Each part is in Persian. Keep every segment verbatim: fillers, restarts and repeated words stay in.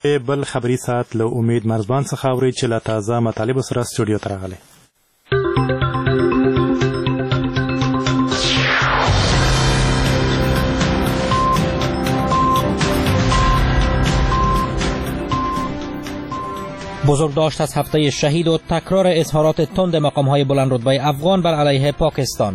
بل خبری ساعت له امید مرزبان څخه اوري چې لا تازه مطالب سره استودیو ته راغلي. بزرگداشت از هفته شهید و تکرار اظهارات تند مقام‌های بلندرتبه افغان بر علیه پاکستان.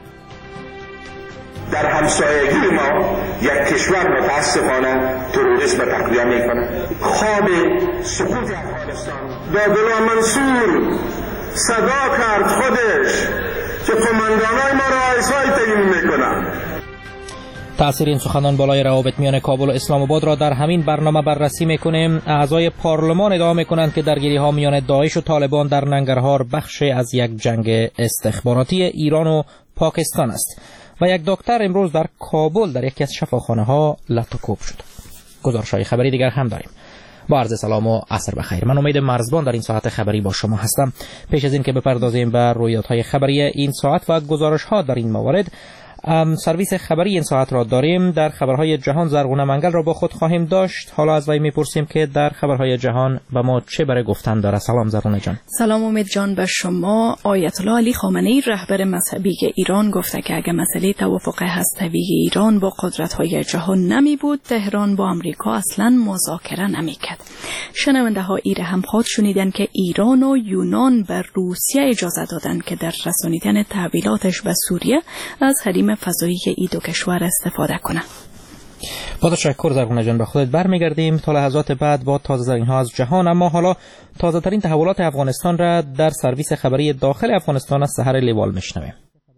در همسایگی ما یک کشور متاسفانه تروریسم تقویه میکنه. خواب سقوط افغانستان دادالله منصور صدا کرد خودش که قماندانای ما را آیسای تعیین میکنن. تأثیر این سخنان بالای روابط میان کابل و اسلام آباد را در همین برنامه بررسی میکنیم. اعضای پارلمان ادعا میکنند که درگیری ها میان داعش و طالبان در ننگرهار بخشی از یک جنگ استخباراتی ایران و پاکستان است. و یک دکتر امروز در کابل در یکی از شفاخانه ها لطوکوب شد. گزارش های خبری دیگر هم داریم. با عرض سلام و عصر بخیر. من امید مرزبان در این ساعت خبری با شما هستم. پیش از این که بپردازیم به رویداد های خبری این ساعت و گزارش ها در این موارد، سرویس خبری این ساعت را داریم. در خبرهای جهان زرغونه منگل را با خود خواهیم داشت. حالا از وی میپرسیم که در خبرهای جهان به ما چه برای گفتن داره. سلام زرغونه جان. سلام امید جان به شما. آیت الله علی خامنه‌ای رهبر مذهبی ایران گفته که اگر مسئله توافق هسته‌ای ایران با قدرت‌های جهان نمی بود، تهران با آمریکا اصلا مذاکره نمی‌کرد. شنونده ها ایره هم خود شنیدن که ایران و یونان به روسیه اجازه دادن که در رسانیدن تحویلاتش به سوریه از حریم فضایی ای دو کشور استفاده کنه. با تشکر زرغونه جان. به خودت برمیگردیم تا لحظات بعد با تازه ترین ها از جهان. اما حالا تازه ترین تحولات افغانستان را در سرویس خبری داخل افغانستان از سحر لیوال میشنویم.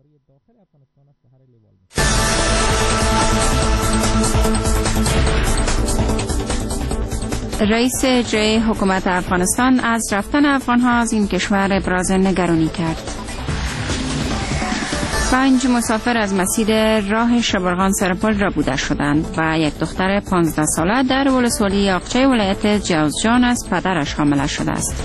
رئیس اجرایی حکومت افغانستان از رفتن افغان‌ها از این کشور ابراز نگرانی کرد. پنج مسافر از مسیر راه شبرغان سرپل را بوده شدند و یک دختر پانزده ساله در ولسوالی یاقچه ولایت جوزجان از پدرش حامله شده است.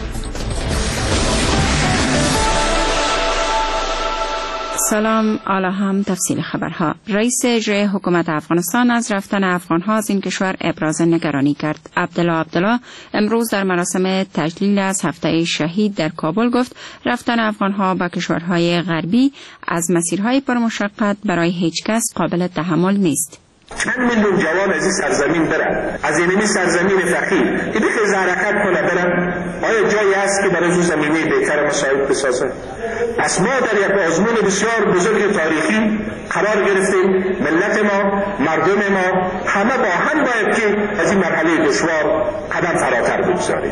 سلام، حالا هم تفصیل خبرها. رئیس اجرایی حکومت افغانستان از رفتن افغان‌ها از این کشور ابراز نگرانی کرد. عبدالله عبدالله امروز در مراسم تجلیل از هفته شهید در کابل گفت رفتن افغان‌ها به کشورهای غربی از مسیرهای پرمشقت برای هیچ کس قابل تحمل نیست. چند میلیون جوان از این سرزمین برن، از این سرزمین فقیر که بخیز حرکت کنه برن، آیا جایی هست که برای زمینه بهتر مساعد بسازه؟ پس ما در یک آزمون بسیار بزرگ تاریخی قرار گرفتیم. ملت ما، مردم ما همه با هم باید که از این مرحله دشوار قدم فراتر بگذاریم.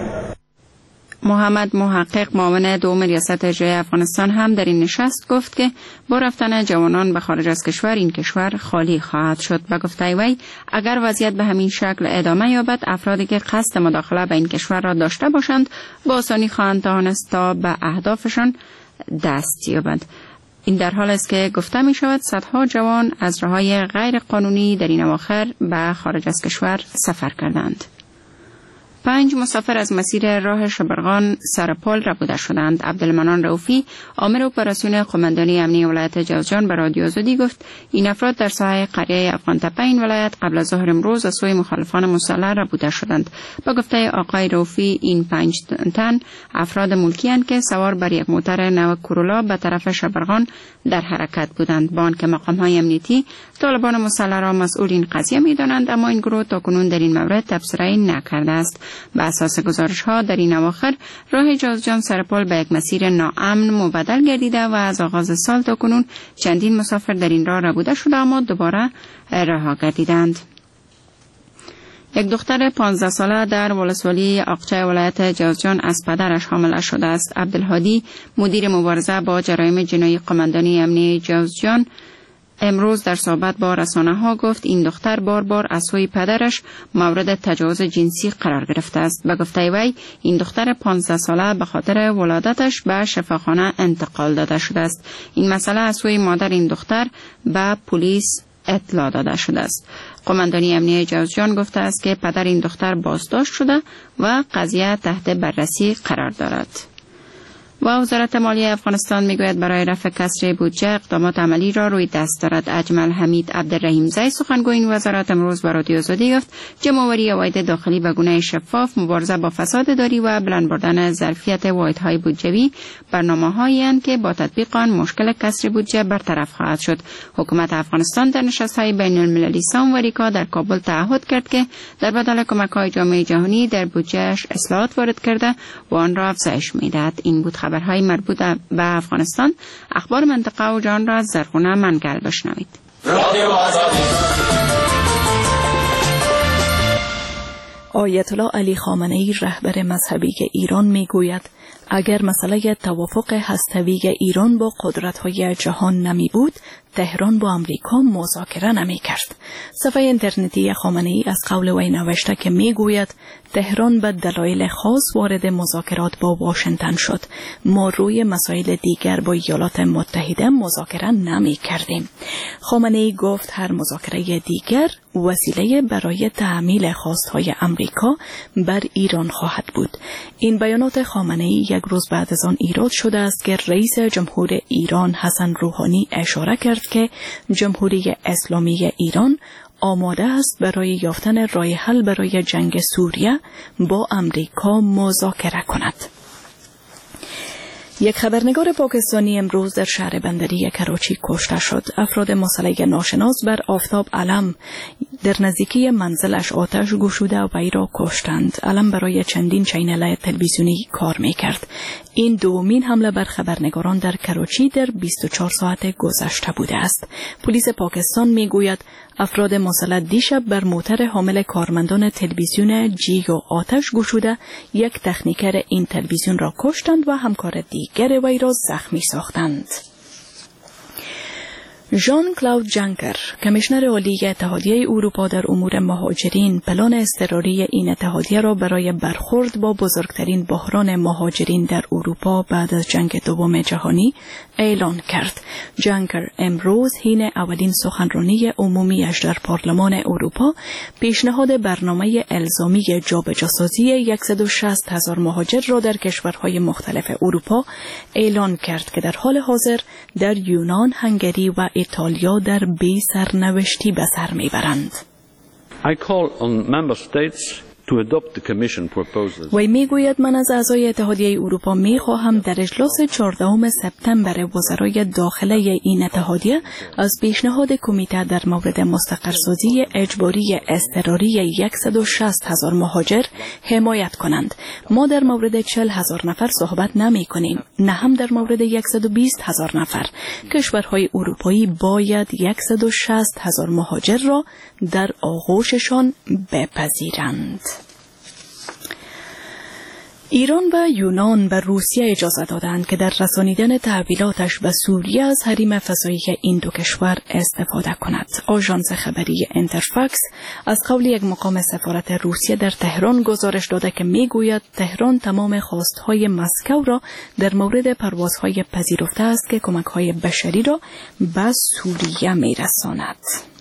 محمد محقق معاون دوم ریاست اجرایی افغانستان هم در این نشست گفت که با رفتن جوانان به خارج از کشور این کشور خالی خواهد شد. و گفته وی اگر وضعیت به همین شکل ادامه یابد، افرادی که قصد مداخله به این کشور را داشته باشند با آسانی خواهند توانست تا به اهدافشان دست یابند. این در حال است که گفته می شود صدها جوان از راههای غیر قانونی در این اواخر به خارج از کشور سفر کردند. پنج مسافر از مسیر راه شبرغان سرپل ربوده شدند. عبدالمنان رؤوفی آمر اپراسیون قماندانی امنی ولایت جوزجان به رادیو آزادی گفت این افراد در ساحه قریه افغان تپه این ولایت قبل از ظهر امروز از سوی مخالفان مسلح ربوده شدند. با گفته آقای رؤوفی این پنج تن افراد ملکی اند که سوار بر یک موتر نو کورولا به طرف شبرغان در حرکت بودند. با آنکه مقام‌های امنیتی طالبان مسلح را مسئول این قضیه می‌دانند، اما این گروه تاکنون در این مورد تبصره نکرده است. به اساس گزارش‌ها در این اواخر راه جوزجان سرپل به یک مسیر ناامن مبدل گردیده و از آغاز سال تا کنون چندین مسافر در این راه ربوده شده اما دوباره رها گردیدند. یک دختر پانزده ساله در ولسوالی یاقچه ولایت جوزجان از پدرش حامله شده است. عبدالهادی مدیر مبارزه با جرایم جنایی قماندانی امنی جوزجان امروز در صحبت با رسانه‌ها گفت این دختر بار بار از سوی پدرش مورد تجاوز جنسی قرار گرفته است. به گفته وی این دختر پانزده ساله به خاطر ولادتش به شفاخانه انتقال داده شده است. این مسئله از سوی مادر این دختر به پلیس اطلاع داده شده است. قماندانی امنیه جوزجان گفته است که پدر این دختر بازداشت شده و قضیه تحت بررسی قرار دارد. و وزارت مالیه افغانستان میگوید برای رفع کسر بودجه اقدامات عملی را روی دست دارد. اجمل حمید عبدالرحیم زی سخنگوی این وزارت امروز به رادیو آزادی گفت جمع‌آوری عواید داخلی به گونه شفاف، مبارزه با فساد اداری و بلند بردن ظرفیت واحدهای بودجوی برنامه‌هایی اند که با تطبیق آن مشکل کسر بودجه برطرف خواهد شد. حکومت افغانستان در نشست‌های بین‌المللی سام و ریکا در کابل تعهد کرد که در بدل کمک‌های جامعه جهانی در بودجه‌اش اصلاحات وارد کرده و آن را افزایش می‌دهد. این بود خبرهای مربوط به افغانستان. اخبار منطقه و جهان را از زرغونه منگل بشنوید. آیت الله علی خامنه‌ای رهبر مذهبی ایران میگوید اگر مسئله توافق هسته‌ای ایران با قدرت‌های جهان نمی بود، تهران با امریکا مذاکره نمی کرد. صفحه اینترنتی خامنه‌ای از قول وی نوشته که می گوید تهران به دلایل خاص وارد مذاکرات با واشنگتن شد. ما روی مسائل دیگر با ایالات متحده مذاکره نمی کردیم. خامنه‌ای گفت هر مذاکره دیگر وسیله برای تحمیل خواستهای امریکا بر ایران خواهد بود. این بیانات خامنه‌ای یک روز بعد از آن ایراد شده است که رئیس جمهور ایران حسن روحانی اشاره کرد که جمهوری اسلامی ایران آماده است برای یافتن راه حل برای جنگ سوریه با امریکا مذاکره کند. یک خبرنگار پاکستانی امروز در شهر بندری کراچی کشته شد. افراد مسلح ناشناس بر آفتاب علم در نزدیکی منزلش آتش گشوده و وی را کشتند. علم برای چندین چینل تلویزیونی کار میکرد. این دومین حمله بر خبرنگاران در کراچی در بیست و چهار ساعت گذشته بوده است. پلیس پاکستان میگوید افراد مسلح دیشب بر موتر حامل کارمندان تلویزیون جیگو آتش گشوده یک تکنیکر این تلویزیون را کشتند و همکار دیگر وی را زخمی ساختند. ژان کلاود جانکر، کمیشنر عالی اتحادیه اروپا در امور مهاجرین، پلان اضطراری این اتحادیه را برای برخورد با بزرگترین بحران مهاجرین در اروپا بعد از جنگ دوم جهانی اعلان کرد. جانکر امروز حین اولین سخنرانی عمومیش در پارلمان اروپا پیشنهاد برنامه الزامی جابجاسازی صد و شصت هزار مهاجر را در کشورهای مختلف اروپا اعلان کرد که در حال حاضر در یونان، هنگری و ایتالیا در بی سرنوشتی به سر میبرند. I call on member states to adopt the commission proposals. وی میگوید من از اعضای اتحادیه اروپا میخواهم در اجلاس چهاردهم سپتامبر وزرای داخله این اتحادیه از پیشنهاد کمیته در مورد مستقرسازی اجباری اضطراری صد و شصت هزار مهاجر حمایت کنند. ما در مورد چهل هزار نفر صحبت نمی کنیم، نه هم در مورد صد و بیست هزار نفر. کشورهای اروپایی باید صد و شصت هزار مهاجر را در آغوششان بپذیرند. ایران و یونان به روسیه اجازه دادند که در رسانیدن تحویلاتش به سوریه از حریم فضایی این دو کشور استفاده کند. آژانس خبری انترفاکس از قول یک مقام سفارت روسیه در تهران گزارش داده که میگوید تهران تمام خواستهای مسکو را در مورد پروازهای پذیرفته است که کمک‌های بشری را به سوریه میرساند.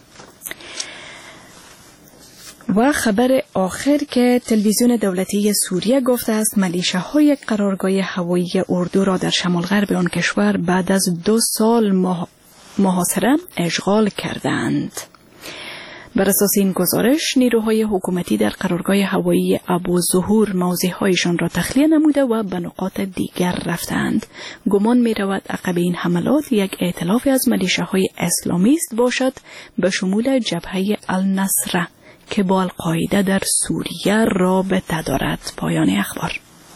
و خبر آخر که تلویزیون دولتی سوریه گفته است میلیشیاهای قرارگاه هوایی اردو را در شمال غرب آن کشور بعد از دو سال محاصره اشغال کردند. بر اساس این گزارش نیروهای حکومتی در قرارگاه هوایی ابوظهور موضع‌هایشان را تخلیه نموده و به نقاط دیگر رفتند. گمان می‌رود عقب این حملات یک ائتلاف از میلیشیاهای اسلامیست باشد به شمول جبهه النصره که با القاعده در سوریه رابطه دارد. پایان اخبار.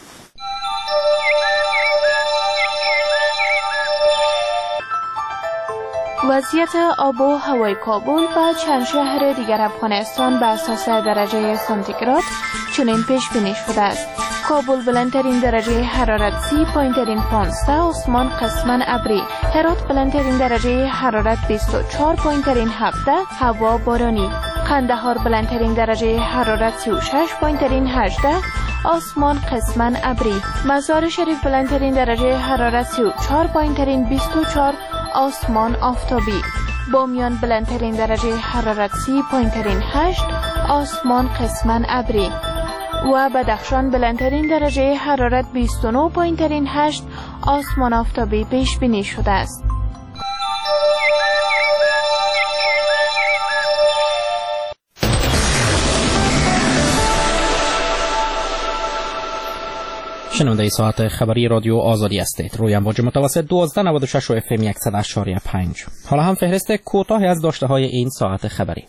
وضعیت آب و هوای کابل و چند شهر دیگر افغانستان بر اساس درجه سانتیگراد چنین پیش بینی شده است: کابل بلندترین درجه حرارت سی، پایینترین پانزده، آسمان قسماً ابری. هرات بلندترین درجه حرارت بیست و چهار، پایینترین هفده، هوا بارانی. قندهار بلندترین درجه حرارت سی و شش، پایینترین هجده، آسمان قسماً ابری. مزار شریف بلندترین درجه حرارت سی و چهار، پایینترین بیست و چهار، آسمان آفتابی. بامیان بلندترین درجه حرارت سی، پایینترین هشت، آسمان قسماً ابری. و بدخشان بلندترین درجه حرارت بیست و نه، پایینترین هشت، آسمان آفتابی پیش بینی شده است. شنونده ساعت خبری رادیو آزادی هستید. روی امواج متوسط دوازده نود و شش و اف ام صد و پنج. حالا هم فهرست کوتاهی از داشته های این ساعت خبری.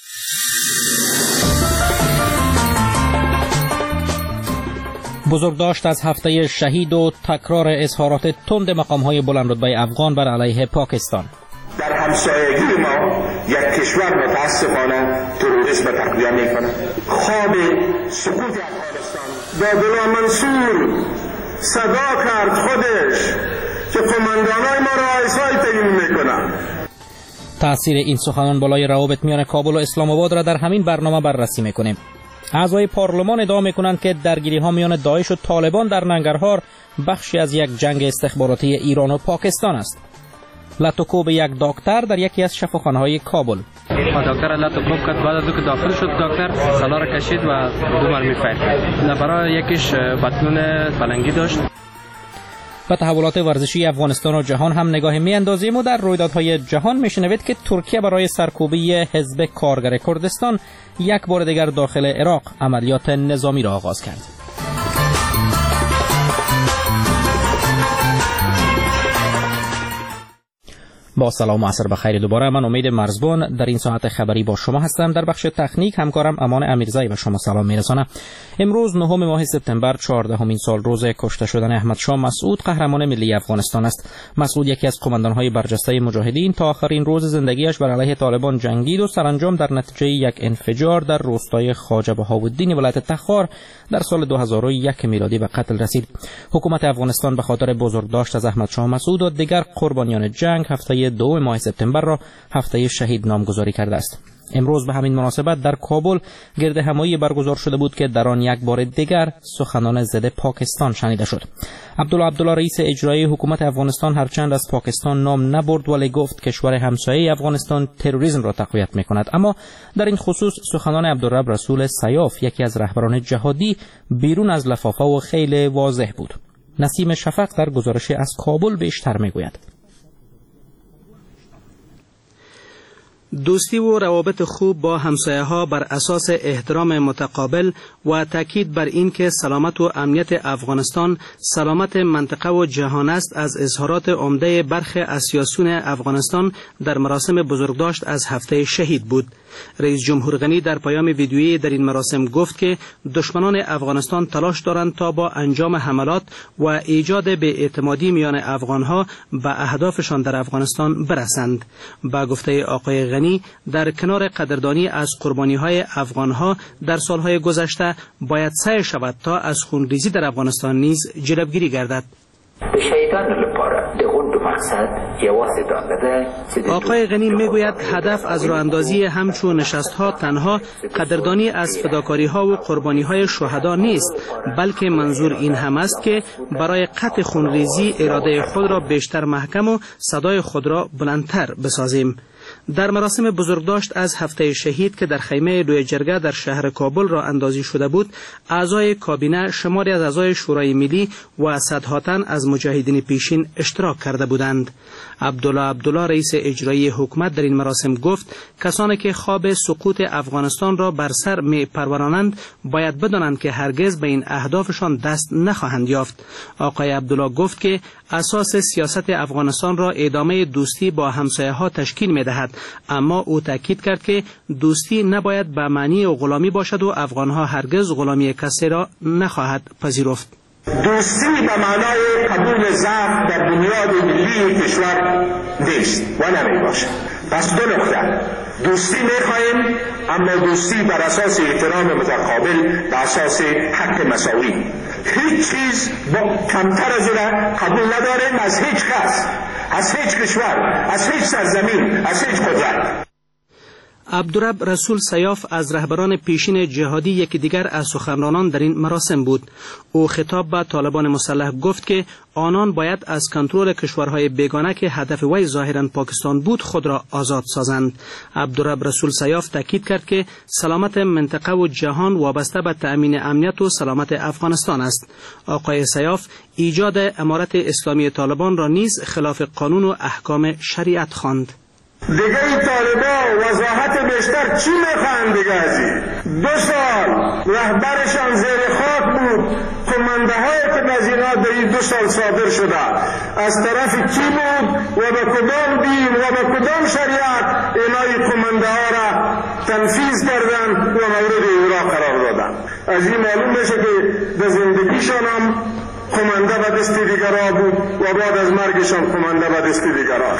بزرگداشت از هفته شهید و تکرار اظهارات تند مقام‌های بلندرتبه افغان بر علیه پاکستان. در همسایگی ما یک کشور متاسفانه تروریسم تقویه میکنه. خواب سقوط افغانستان دادلا منصور صدا کرد خودش که قماندانای ما را آیسای تعیین میکنن. تأثیر این سخنان بالای روابط میان کابل و اسلام آباد را در همین برنامه بررسی میکنیم. اعضای پارلمان ادعا میکنند که درگیری ها میان داعش و طالبان در ننگرهار بخشی از یک جنگ استخباراتی ایران و پاکستان است. لاتوکوب یک دکتر در یکی از شفاخانه‌های کابل. دکتر لاتوکوب کرد، بعد از اینکه داخل شد دکتر سلا را کشید و دو مرمی فیر کرد. برای یکیش بطنون پلنگی داشت. به تحولات ورزشی افغانستان و جهان هم نگاه می‌اندازیم و در رویدادهای جهان می‌شنوید که ترکیه برای سرکوبی حزب کارگر کردستان یک بار دیگر داخل عراق عملیات نظامی را آغاز کرد. با سلام و عصر بخیر دوباره. من امید مرزبان در این ساعت خبری با شما هستم. در بخش تکنیک همکارم امان امیرزایی و شما سلام میرسانم. امروز نهم ماه سپتامبر چهاردهمین سال روز کشته شدن احمد شاه مسعود قهرمان ملی افغانستان است. مسعود یکی از قماندان‌های برجسته مجاهدین تا آخرین روز زندگیش بر علیه طالبان جنگید و سرانجام در نتیجه یک انفجار در روستای خواجه بهاءالدین ولایت تخار در سال دو هزار و یک میلادی به قتل رسید. حکومت افغانستان به خاطر بزرگداشت از احمد شاه مسعود و دیگر قربانیان جنگ هفته دو ماه سپتامبر را هفته شهید نامگذاری کرده است. امروز به همین مناسبت در کابل گرد همایی برگزار شده بود که در آن یک بار دیگر سخنان ضد پاکستان شنیده شد. عبدالله عبدالله رئیس اجرایی حکومت افغانستان هرچند از پاکستان نام نبرد ولی گفت کشور همسایه افغانستان تروریسم را تقویت می‌کند. اما در این خصوص سخنان عبدالرب رسول سیاف یکی از رهبران جهادی بیرون از لفافه و خیلی واضح بود. نسیم شفق در گزارش از کابل بیشتر می‌گوید. دوستی و روابط خوب با همسایه‌ها بر اساس احترام متقابل و تاکید بر این که سلامت و امنیت افغانستان سلامت منطقه و جهان است از اظهارات عمده برخی از سیاسیون افغانستان در مراسم بزرگداشت از هفته شهید بود. رئیس جمهور غنی در پیام ویدیویی در این مراسم گفت که دشمنان افغانستان تلاش دارند تا با انجام حملات و ایجاد بی‌اعتمادی میان افغانها به اهدافشان در افغانستان برسند. با گفته آقای غنی در کنار قدردانی از قربانی‌های افغانها در سالهای گذشته باید سعی شود تا از خونریزی در افغانستان نیز جلوگیری گردد. آقای غنی میگوید هدف از راه اندازی همچون نشست‌ها تنها قدردانی از فداکاری‌ها و قربانی‌های شهدا نیست، بلکه منظور این هم است که برای قطع خونریزی اراده خود را بیشتر محکم و صدای خود را بلندتر بسازیم. در مراسم بزرگداشت از هفته شهید که در خیمه لوی جرگه در شهر کابل را اندازی شده بود، اعضای کابینه، شماری از اعضای شورای ملی و صدها تن از مجاهدین پیشین اشتراک کرده بودند. عبدالله عبدالله رئیس اجرایی حکومت در این مراسم گفت کسانی که خواب سقوط افغانستان را بر سر می پرورانند باید بدانند که هرگز به این اهدافشان دست نخواهند یافت. آقای عبدالله گفت که اساس سیاست افغانستان را ادامه دوستی با همسایه‌ها تشکیل می‌دهد، اما او تاکید کرد که دوستی نباید به معنی غلامی باشد و افغانها هرگز غلامی کسی را نخواهد پذیرفت. دوستی به معنای قبول ضعف در بنیاد ملی کشور نیست و نمی باشد. پس دو نکته: دوستی می‌خواهیم اما دوستی بر اساس احترام متقابل، بر اساس حق مساوی. هیچ چیز با کمتر از این قبول نداریم از هیچ کس، از هیچ کشور، از هیچ سرزمین، از هیچ قدرت. عبدالرب رسول سیاف از رهبران پیشین جهادی یکی دیگر از سخنرانان در این مراسم بود. او خطاب به طالبان مسلح گفت که آنان باید از کنترل کشورهای بیگانه که هدف وی ظاهرا پاکستان بود خود را آزاد سازند. عبدالرب رسول سیاف تاکید کرد که سلامت منطقه و جهان وابسته به تأمین امنیت و سلامت افغانستان است. آقای سیاف ایجاد امارت اسلامی طالبان را نیز خلاف قانون و احکام شریعت خواند. دیگه ای طالبا وضاحت بیشتر چی میخواهند دیگه از این؟ دو سال رهبرشان زیر خاک بود. کمانده های که از اینا در این دو سال صادر شده از طرف کی بود و به کدام دین و به کدام شریعت اینای کمانده ها را تنفیذ کردن و مورد اجرا قرار دادن. از این معلوم میشه که در زندگیشان هم کمانده به دست دیگرها بود و بعد از مرگشان کمانده به دست دیگرها.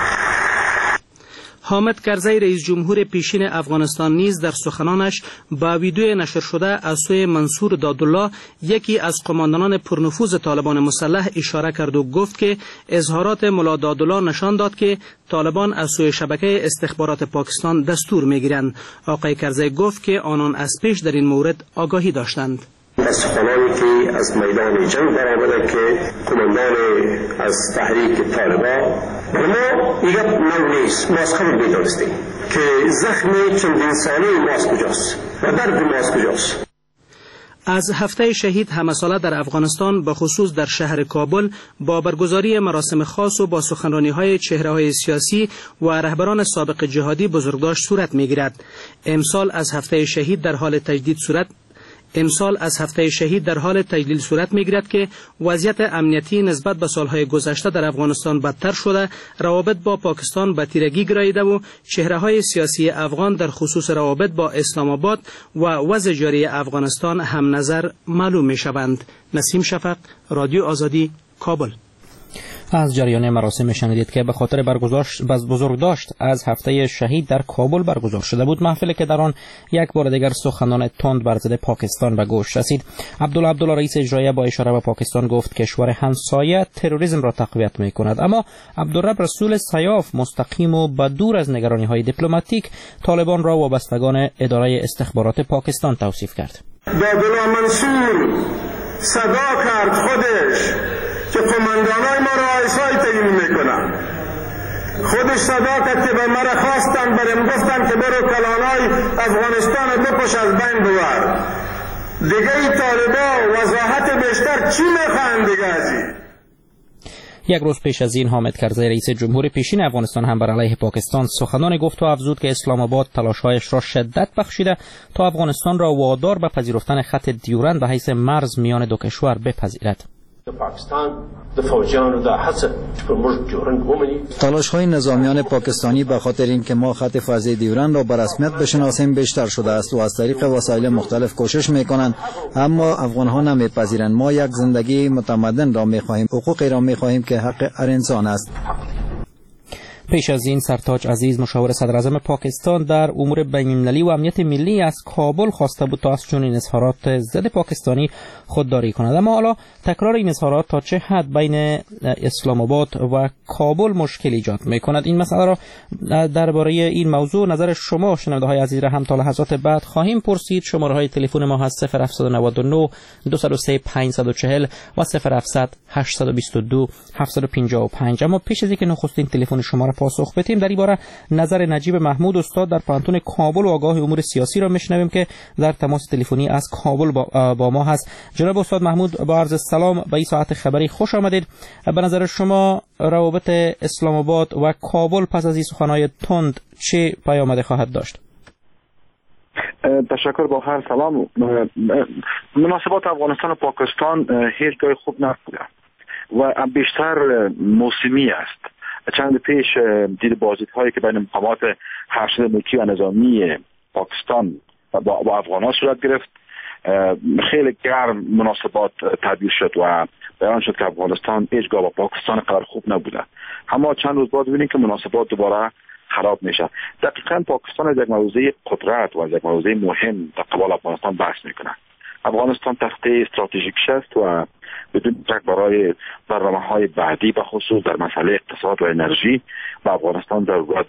حامد کرزی رئیس جمهور پیشین افغانستان نیز در سخنانش با ویدیو نشر شده از سوی منصور دادالله یکی از قماندانان پرنفوذ طالبان مسلح اشاره کرد و گفت که اظهارات ملا دادالله نشان داد که طالبان از سوی شبکه استخبارات پاکستان دستور میگیرند. آقای کرزی گفت که آنان از پیش در این مورد آگاهی داشتند. سخنانی که از میدان جنگ برآمده که کماندان از تحریک طالبان بر ما دیگر نو نیست. ما از خبر میدانستیم که زخم چندین ساله ما از کجاست و درد ما از کجاست. از هفته شهید همساله در افغانستان به خصوص در شهر کابل با برگزاری مراسم خاص و با سخنرانی‌های چهره‌های سیاسی و رهبران سابق جهادی بزرگداشت صورت می‌گیرد. امسال از هفته شهید در حال تجدید صورت امسال از هفته شهید در حال تجلیل صورت می‌گیرد که وضعیت امنیتی نسبت به سالهای گذشته در افغانستان بدتر شده، روابط با پاکستان به تیرگی گراییده و چهره‌های سیاسی افغان در خصوص روابط با اسلام آباد و وضع جاری افغانستان هم نظر معلوم می‌شوند. نسیم شفق، رادیو آزادی، کابل. از جریان مراسم شنیدید که به خاطر برگزارش بزرگداشت از هفته شهید در کابل برگزار شده بود. محفلی که در آن یک بار دیگر سخنان تند بر ضد پاکستان به گوش رسید. عبدالله عبدالله رئیس اجرایی با اشاره به پاکستان گفت کشور همسایه تروریسم را تقویت می‌کند، اما عبدالرب رسول سیاف مستقیم و بدور از نگرانی‌های دیپلماتیک طالبان را وابستگان اداره استخبارات پاکستان توصیف کرد. عبدالله منصور صدا کرد خودش که قماندانای ما را آیسای تعیین میکنن. خودش صدا کرد که به مرا خواستن برم گفتن که برو کلانای افغانستان رو بکش از بین ببر. دیگه ای طالبا وضاحت بیشتر چی میخواهند دیگه از این؟ یک روز پیش از این حامد کرزی رئیس جمهور پیشین افغانستان هم بر علیه پاکستان سخنان گفت و افزود که اسلام آباد تلاش‌هایش را شدت بخشیده تا افغانستان را وادار به پذیرفتن خط دیورند به حیث مرز میان دو کشور بپذیرد. تلاش های نظامیان پاکستانی به خاطر اینکه ما خط فرضی دیورند را به رسمیت بشناسیم بیشتر شده است و از طریق وسایل مختلف کوشش میکنند، اما افغان ها نمیپذیرند. ما یک زندگی متمدن را میخواهیم، حقوقی را میخواهیم که حق هر انسان است. پیش از این سرتاج عزیز مشاور صدر اعظم پاکستان در امور بین‌المللی و امنیت ملی از کابل خواسته بود تا از چنین اظهارات ضد پاکستانی خودداری کند، اما حالا تکرار این اظهارات تا چه حد بین اسلام آباد و کابل مشکل ایجاد می‌کند. این مسئله را درباره این موضوع نظر شما شنونده‌های عزیز را هم تا لحظات بعد خواهیم پرسید. شماره‌های تلفن ما هست صفر هفت نه نه دو صفر سه پنج چهار صفر و صفر هفت صفر صفر هشت دو دو هفت پنج پنج. اما پیش از اینکه نخستین تلفن شما را پاسخ بدیم در این باره نظر نجیب محمود استاد در پانتون کابل و آگاه امور سیاسی را میشنویم که در تماس تلفنی از کابل با, با ما هست. جناب استاد محمود، با عرض سلام به این ساعت خبری خوش آمدید. به نظر شما روابط اسلام آباد و کابل پس از این سخنهای تند چه پیامد خواهد داشت؟ تشکر. با هر سلام. مناسبات افغانستان و پاکستان هیچ جای خوب نبوده و بیشتر موسمی است. چند پیش دید بازدیدهایی که بین مقامات ارشد ملکی و نظامی پاکستان با, با افغانان صورت گرفت، خیلی گرم مناسبات تبدیل شد و بیان شد که افغانستان هیچگاه با پاکستان قرار خوب نبوده. اما چند روز بعد ببینیم که مناسبات دوباره خراب میشه. دقیقاً پاکستان از یک موضوع قدرت و از یک موضوع مهم در قبال افغانستان بحث میکنه. افغانستان تخته استراتژیکش است و بدون شک برای برنامه‌های بعدی به خصوص در مسئله اقتصاد و انرژی به افغانستان ضرورت داره.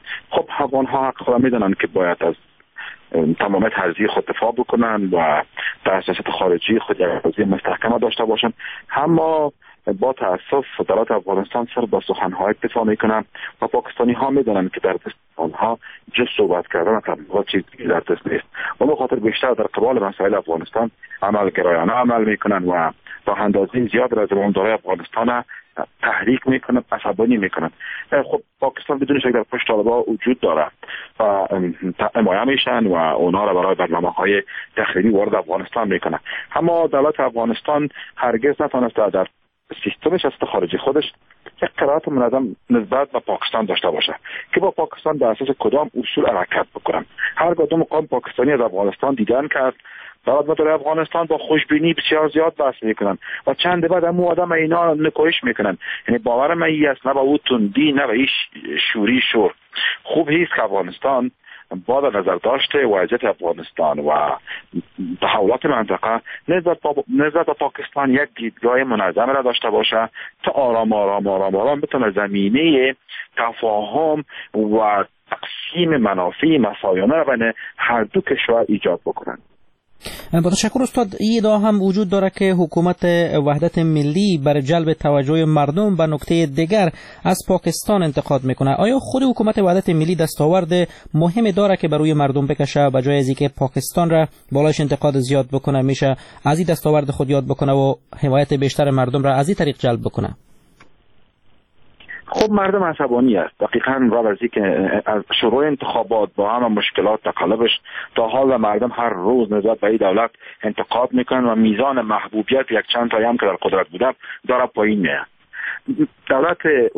خب افغان‌ها حق خود میدونن که باید از تمامیت ارضی خود دفاع بکنن و در سیاست خارجی خود یک ارضی مستحکم داشته باشن. اما با تاسف دولت افغانستان سر با سخن‌های دفاع میکنن و پاکستانی ها میدونن که در دست آنها جز صحبت کردن تبلیغات چیزی در دست نیست و به خاطر بیشتر در قبال مسائل افغانستان عملگرایانه عمل میکنن و تا اندازه زیاد از زمامدارای افغانستان تحریک میکنن، عصبانی میکنن. خب پاکستان بدون شک در پشت طالبان وجود داره و حمایه میشن و اونا را برای برنامه‌های تخریبی وارد افغانستان میکنن. اما دولت افغانستان هرگز نتونسته در سیستم سیاست خارجی خودش یک قرارات منظم نسبت به پاکستان داشته باشه که با پاکستان بر اساس کدام اصول حرکت بکنن. هر کدام مقام پاکستانی از افغانستان دیدن کرد دولت مدار افغانستان با خوشبینی بسیار زیاد بحث میکنن و چند بعد هم آدم اینا نکوهش میکنن. یعنی باورم ای است نه به او تندی نه به این شوری شور. خوب هیست که افغانستان با در نظر داشته وضعیت افغانستان و تحولات منطقه نسبت به پاکستان یک دیدگاه منظم را داشته باشه تا آرام آرام آرام آرام بتونه زمینه تفاهم و تقسیم منافع مسایانه را بین هر دو کشور ایجاد بکنن. با تشکر استاد. این ادعا هم وجود داره که حکومت وحدت ملی بر جلب توجه مردم به نکته دیگر از پاکستان انتقاد میکنه. آیا خود حکومت وحدت ملی دستاورد مهمی داره که بروی مردم بکشه به جای از اینکه پاکستان را بالاش انتقاد زیاد بکنه میشه از این دستاورد خود یاد بکنه و حمایت بیشتر مردم را از این طریق جلب بکنه؟ خب مردم عصبانی است دقیقاً و از اینکه از شروع انتخابات با همه مشکلات تقلبش تا حال مردم هر روز نسبت به این دولت انتقاد میکنن و میزان محبوبیت یک چند تایی هم که در قدرت بوده داره پایین میاد. دولت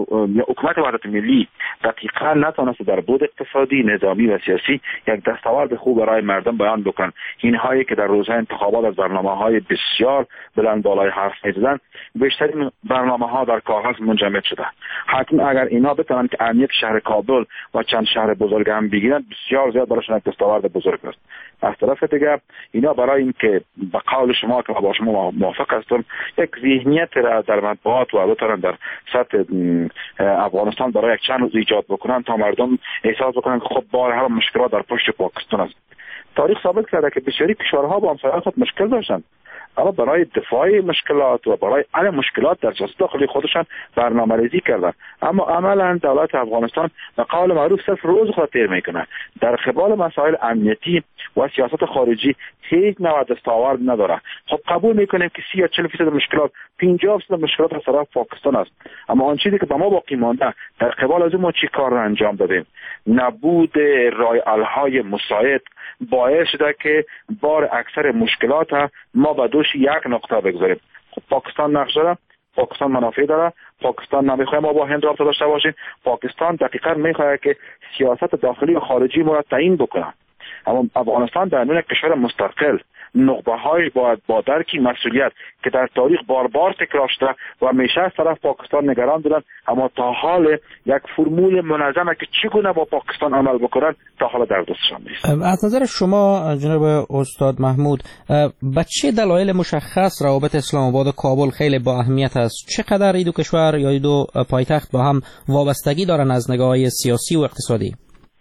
حکومت وحدت ملی دقیقاً نتونسته در بود اقتصادی، نظامی و سیاسی یک دستاورد خوب برای مردم بیان بکنن. اینهایی که در روزهای انتخابات از برنامه‌های بسیار بلند بالای حرف می‌زدن بیشترین برنامه‌ها در کاغذ منجمد شده. حتما اگر اینا بتونن که امنیت شهر کابل و چند شهر بزرگ هم بگیرن بسیار زیاد براشون یک دستاورد بزرگ است. از طرف دیگر اینا برای اینکه به قول شما که با شما موافق هستم یک ذهنیت را در مطبوعات و بتونن در سطح افغانستان برای یک چند روز ایجاد بکنن تا مردم احساس بکنن که خب بار هر مشکلات در پشت پاکستان است. تاریخ ثابت کرده که بسیاری کشورها با همسایه‌های خود مشکل داشتن اما برای دفاع مشکلات و برای حل مشکلات در سیاست داخلی خودشان برنامه‌ریزی کردن. اما عملا دولت افغانستان به قول معروف صرف روز خود تیر میکنه. در قبال مسائل امنیتی و سیاست خارجی هیچ نوع دستاورد نداره. خب قبول میکنیم که سی یا چهل درصد مشکلات پنجاه درصد مشکلات از طرف پاکستان است. اما آن چیزی که به ما باقی مانده در قبال از ما چی کار را انجام دادیم؟ نبود رای الهای مساعد باعث شده که بار اکثر مشکلات ما به دوش یک نقطه بگذاریم. خب پاکستان نقش داره، پاکستان منافع داره، پاکستان نمیخواد ما با هند رابطه داشته باشیم، پاکستان دقیقاً میخواد که سیاست داخلی و خارجی ما را تعیین بکنه. اما افغانستان در نوع کشور مستقل نخبه های باید با درکی مسئولیت که در تاریخ بار بار تکرار شده و همیشه از طرف پاکستان نگران بودن اما تا حال یک فرمول منظمه که چگونه با پاکستان عمل بکنن تا حال در دستشان نیست. از نظر شما جناب استاد محمود به چه دلایل مشخص روابط اسلام آباد و کابل خیلی با اهمیت است؟ چقدر این دو کشور یا این دو پایتخت با هم وابستگی دارن از نگاه سیاسی و اقتصادی؟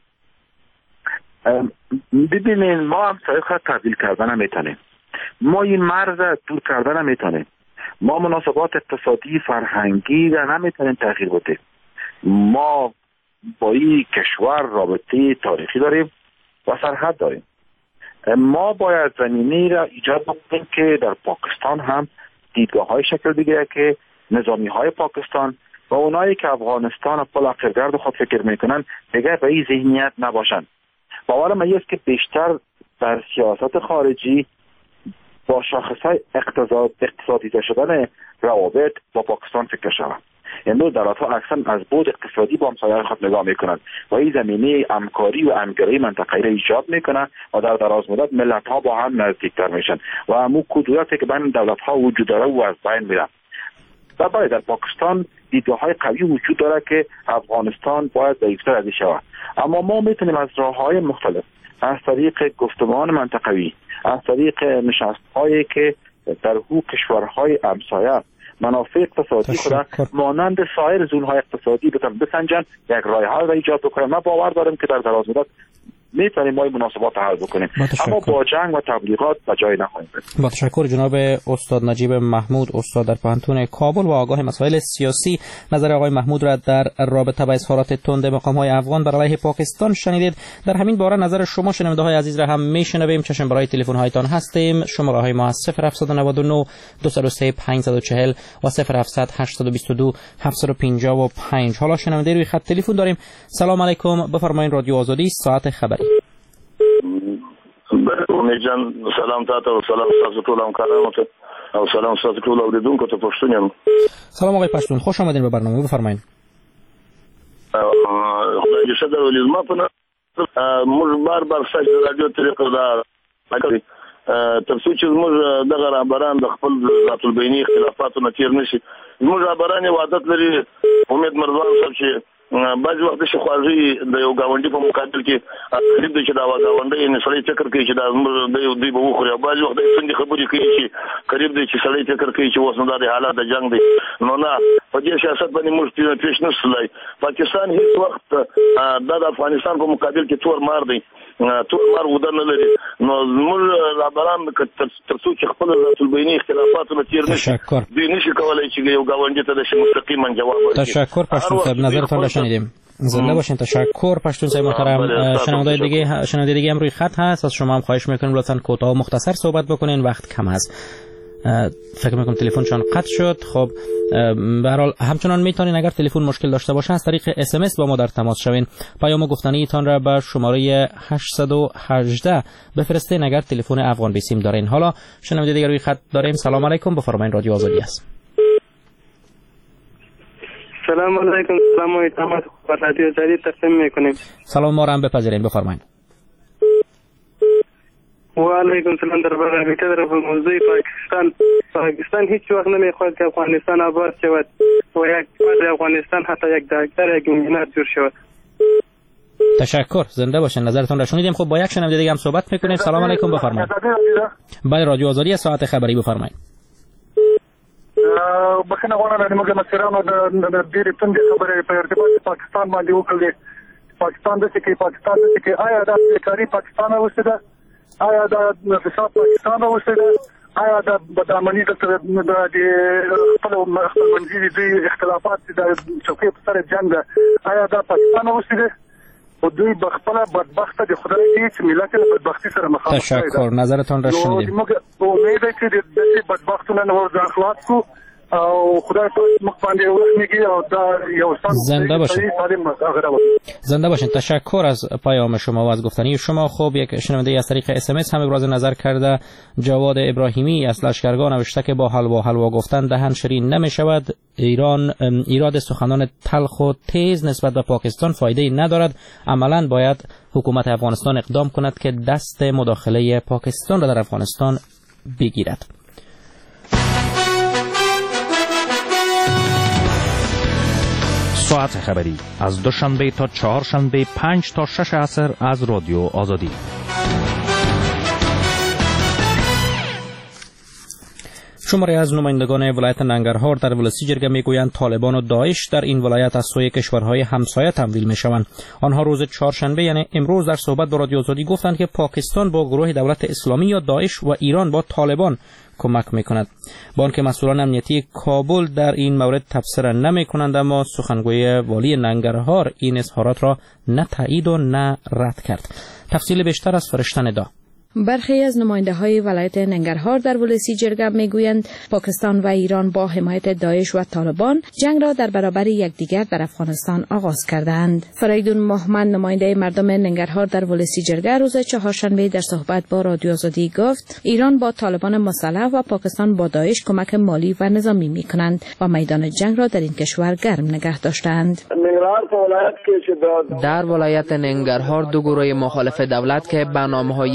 ببینین ما هم طریق تبدیل کردن نمیتونیم، ما این مرز دور کردن نمیتونیم، ما مناسبات اقتصادی فرهنگی را نمیتونیم تغییر بدیم. ما با این کشور رابطه تاریخی داریم و سرحد داریم. ما باید زمینه را ایجاد بکنیم که در پاکستان هم دیدگاه های شکل بگیره که نظامی های پاکستان و اونایی که افغانستان پل عقب‌گرد خود فکر میکنن دیگه به این ذهنیت نباشن. باورم این است که بیشتر در سیاست خارجی با شاخصهای اقتصادی شدن روابط با پاکستان فکر شود. امروز دولت‌ها اکثر از بود اقتصادی با همسایه‌های خود نگاه میکنند و این زمینه همکاری و همگرایی منطقه‌ای را ایجاد میکنه و در دراز مدت ملت‌ها با هم نزدیکتر میشن و همون کدورتی که بین دولت‌ها وجود داره و از بین میره. و باید در پاکستان دیدگاه‌های قوی وجود داره که افغانستان باید ضعیف‌تر از این شود. اما ما میتونیم از راه‌های مختلف، از طریق گفتمان منطقوی، از طریق نشست‌هایی که در حو کشورهای همسایه منافع اقتصادی خود مانند سایر زون‌های اقتصادی بتونن بسنجن، یک راه حل را ایجاد بکنن. من باور دارم که در دراز مدت میتونیم ما این مناسبات حل بکنیم، اما با جنگ و تبلیغات به جای نخواهیم رسید. با تشکر جناب استاد نجیب محمود، استاد در پانتون کابل و آگاه مسائل سیاسی. نظر آقای محمود را در رابطه با اظهارات تند مقام‌های افغان بر علیه پاکستان شنیدید. در همین باره نظر شما شنونده‌های عزیز را هم میشنویم. چشم برای تلفن‌هایتان هستیم. شماره‌های ما صفر هفت نه نه دو صفر سه پنج چهار صفر و صفر هفت هشت دو دو هفت پنج پنج. حالا شنونده روی خط تلفن داریم. سلام علیکم، بفرمایید. رادیو آزادی، ساعت خبری. جان سلام تاسو او سلام تاسو ټول همکارانو ته او سلام تاسو ټول اوریدونکو ته پښتون یم. سلام آقای پښتون، خوش آمدین به برنامه، بفرمایید. خدای دې شته ولې ما په موږ بار بار ساج رادیو طریقه دا تر څو چې موږ دغه رهبران د خپل ذات البینی اختلافاتو نه تیر نشي. موږ رهبران عادت لري امید مرزوان صاحب چې بعض وخت چې خواږي د یو گاونډي په مقابل کې قریب دی چې دا گاونډي نه سړی فکر کوي چې دا د یو دی به وخوري. بعض وخت د څنګه خبرې کوي چې قریب دی چې سړی فکر کوي چې اوس نو د حالات د جنگ دی. نو نه په دې سیاست باندې موږ پیش نه سلای. پاکستان هیڅ وخت د افغانستان په مقابل کې تور مار دی، تور مار ودان نه لري. نو موږ رهبران تر څو چې خپل ذات البینی اختلافاتو نه تیر نشي دوی نشي کولای چې یو گاونډي ته د مستقیما جواب ورکړي. تشکر پښتون صاحب، نظرتون را شنیدیم. زنده باشین. تشکر پښتون صاحب محترم. شنونده دیگه شنونده دیگه هم روی خط هست. از شما هم خواهش میکنیم لطفاً کوتاه و مختصر صحبت بکنین، وقت کم است. فکر میکنم تلفنشان قطع شد. خب به هر حال همچنان میتونین اگر تلفن مشکل داشته باشه از طریق اس ام اس با ما در تماس شوین. پیام گفتنی تان را به شماره هشت یک هشت بفرستین اگر تلفن افغان بیسیم دارین. حالا شنونده دیگه روی خط داریم. سلام علیکم، بفرمایید. رادیو آزادی است. سلام علیکم. سلام علیکم. رادیو آزادی تقدیم میکنیم. سلام ما را هم بپذیرین، بفرمایید. و علیکم سلام. در رابطه در موضوع پاکستان پاکستان هیچ وقت نمیخواد که افغانستان آباد شود و یک فرد افغانستان حتی یک دکتر یک انجینر جور شود. تشکر، زنده باشین. نظرتون را شنیدیم. خب با یک شنونده دیگه هم صحبت میکنیم. سلام علیکم، بفرمایید. بله، رادیو آزادی، ساعت خبری، بفرمایید. بخنه غواړم موږ مسیرانو د ډېرې تندې خبرې په ارتباط پاکستان باندې وکړلې. پاکستان د چې پاکستان د چې آیا د بیکاری پاکستان اوسه ده، آیا د فساد پاکستان اوسه ده، آیا د بدامنۍ د خپل منځي دوی اختلافات د چوکۍ په سر جنګ ده، آیا د پاکستان اوسه ده او دوی بخپل بدبخت د خدای دې چې ملت له بدبختی سره مخامخ دي. تشکر، نظرتون را شنیدیم. موږ امید چې د دې بدبختونو نه ورځ اخلاص کو او خدای پاک مخ باندې ورنګي او دا یو زنده باشین. زنده باشین. تشکر از پیام شما و از گفتنی شما. خب یک شنونده از طریق اس ام اس هم ابراز نظر کرده. جواد ابراهیمی از لشکرگاه نوشته که با حلوا حلوا گفتن دهن شیرین نمیشود. ایران ایراد سخنان تلخ و تیز نسبت به پاکستان فایده ندارد. عملا باید حکومت افغانستان اقدام کند که دست مداخله پاکستان را در افغانستان بگیرد. ساعت خبری از دوشنبه تا چهارشنبه پنج تا شش عصر از رادیو آزادی. شماری از نمایندگان ولایت ننگرهار در ولسی جرگه میگویند طالبان و داعش در این ولایت از سوی کشورهای همسایه تمویل میشوند. آنها روز چهارشنبه یعنی امروز در صحبت با رادیو آزادی گفتند که پاکستان با گروه دولت اسلامی یا داعش و ایران با طالبان کمک میکند. با آنکه مسئولان امنیتی کابل در این مورد تبصره نمیکنند، اما سخنگوی والی ننگرهار این اظهارات را نه تایید و نه رد کرد. تفصیل بیشتر از فرشته ندا. برخی از نماینده های ولایت ننگرهار در ولسی جرگه میگویند پاکستان و ایران با حمایت داعش و طالبان جنگ را در برابر یکدیگر در افغانستان آغاز کردند. فریدون محمد نماینده مردم ننگرهار در ولسی جرگه روز چهارشنبه در صحبت با رادیو آزادی گفت ایران با طالبان مسلح و پاکستان با داعش کمک مالی و نظامی میکنند و میدان جنگ را در این کشور گرم نگه داشتند. در ولایت ننگرهار دو گروه مخالف دولت که برنامه‌های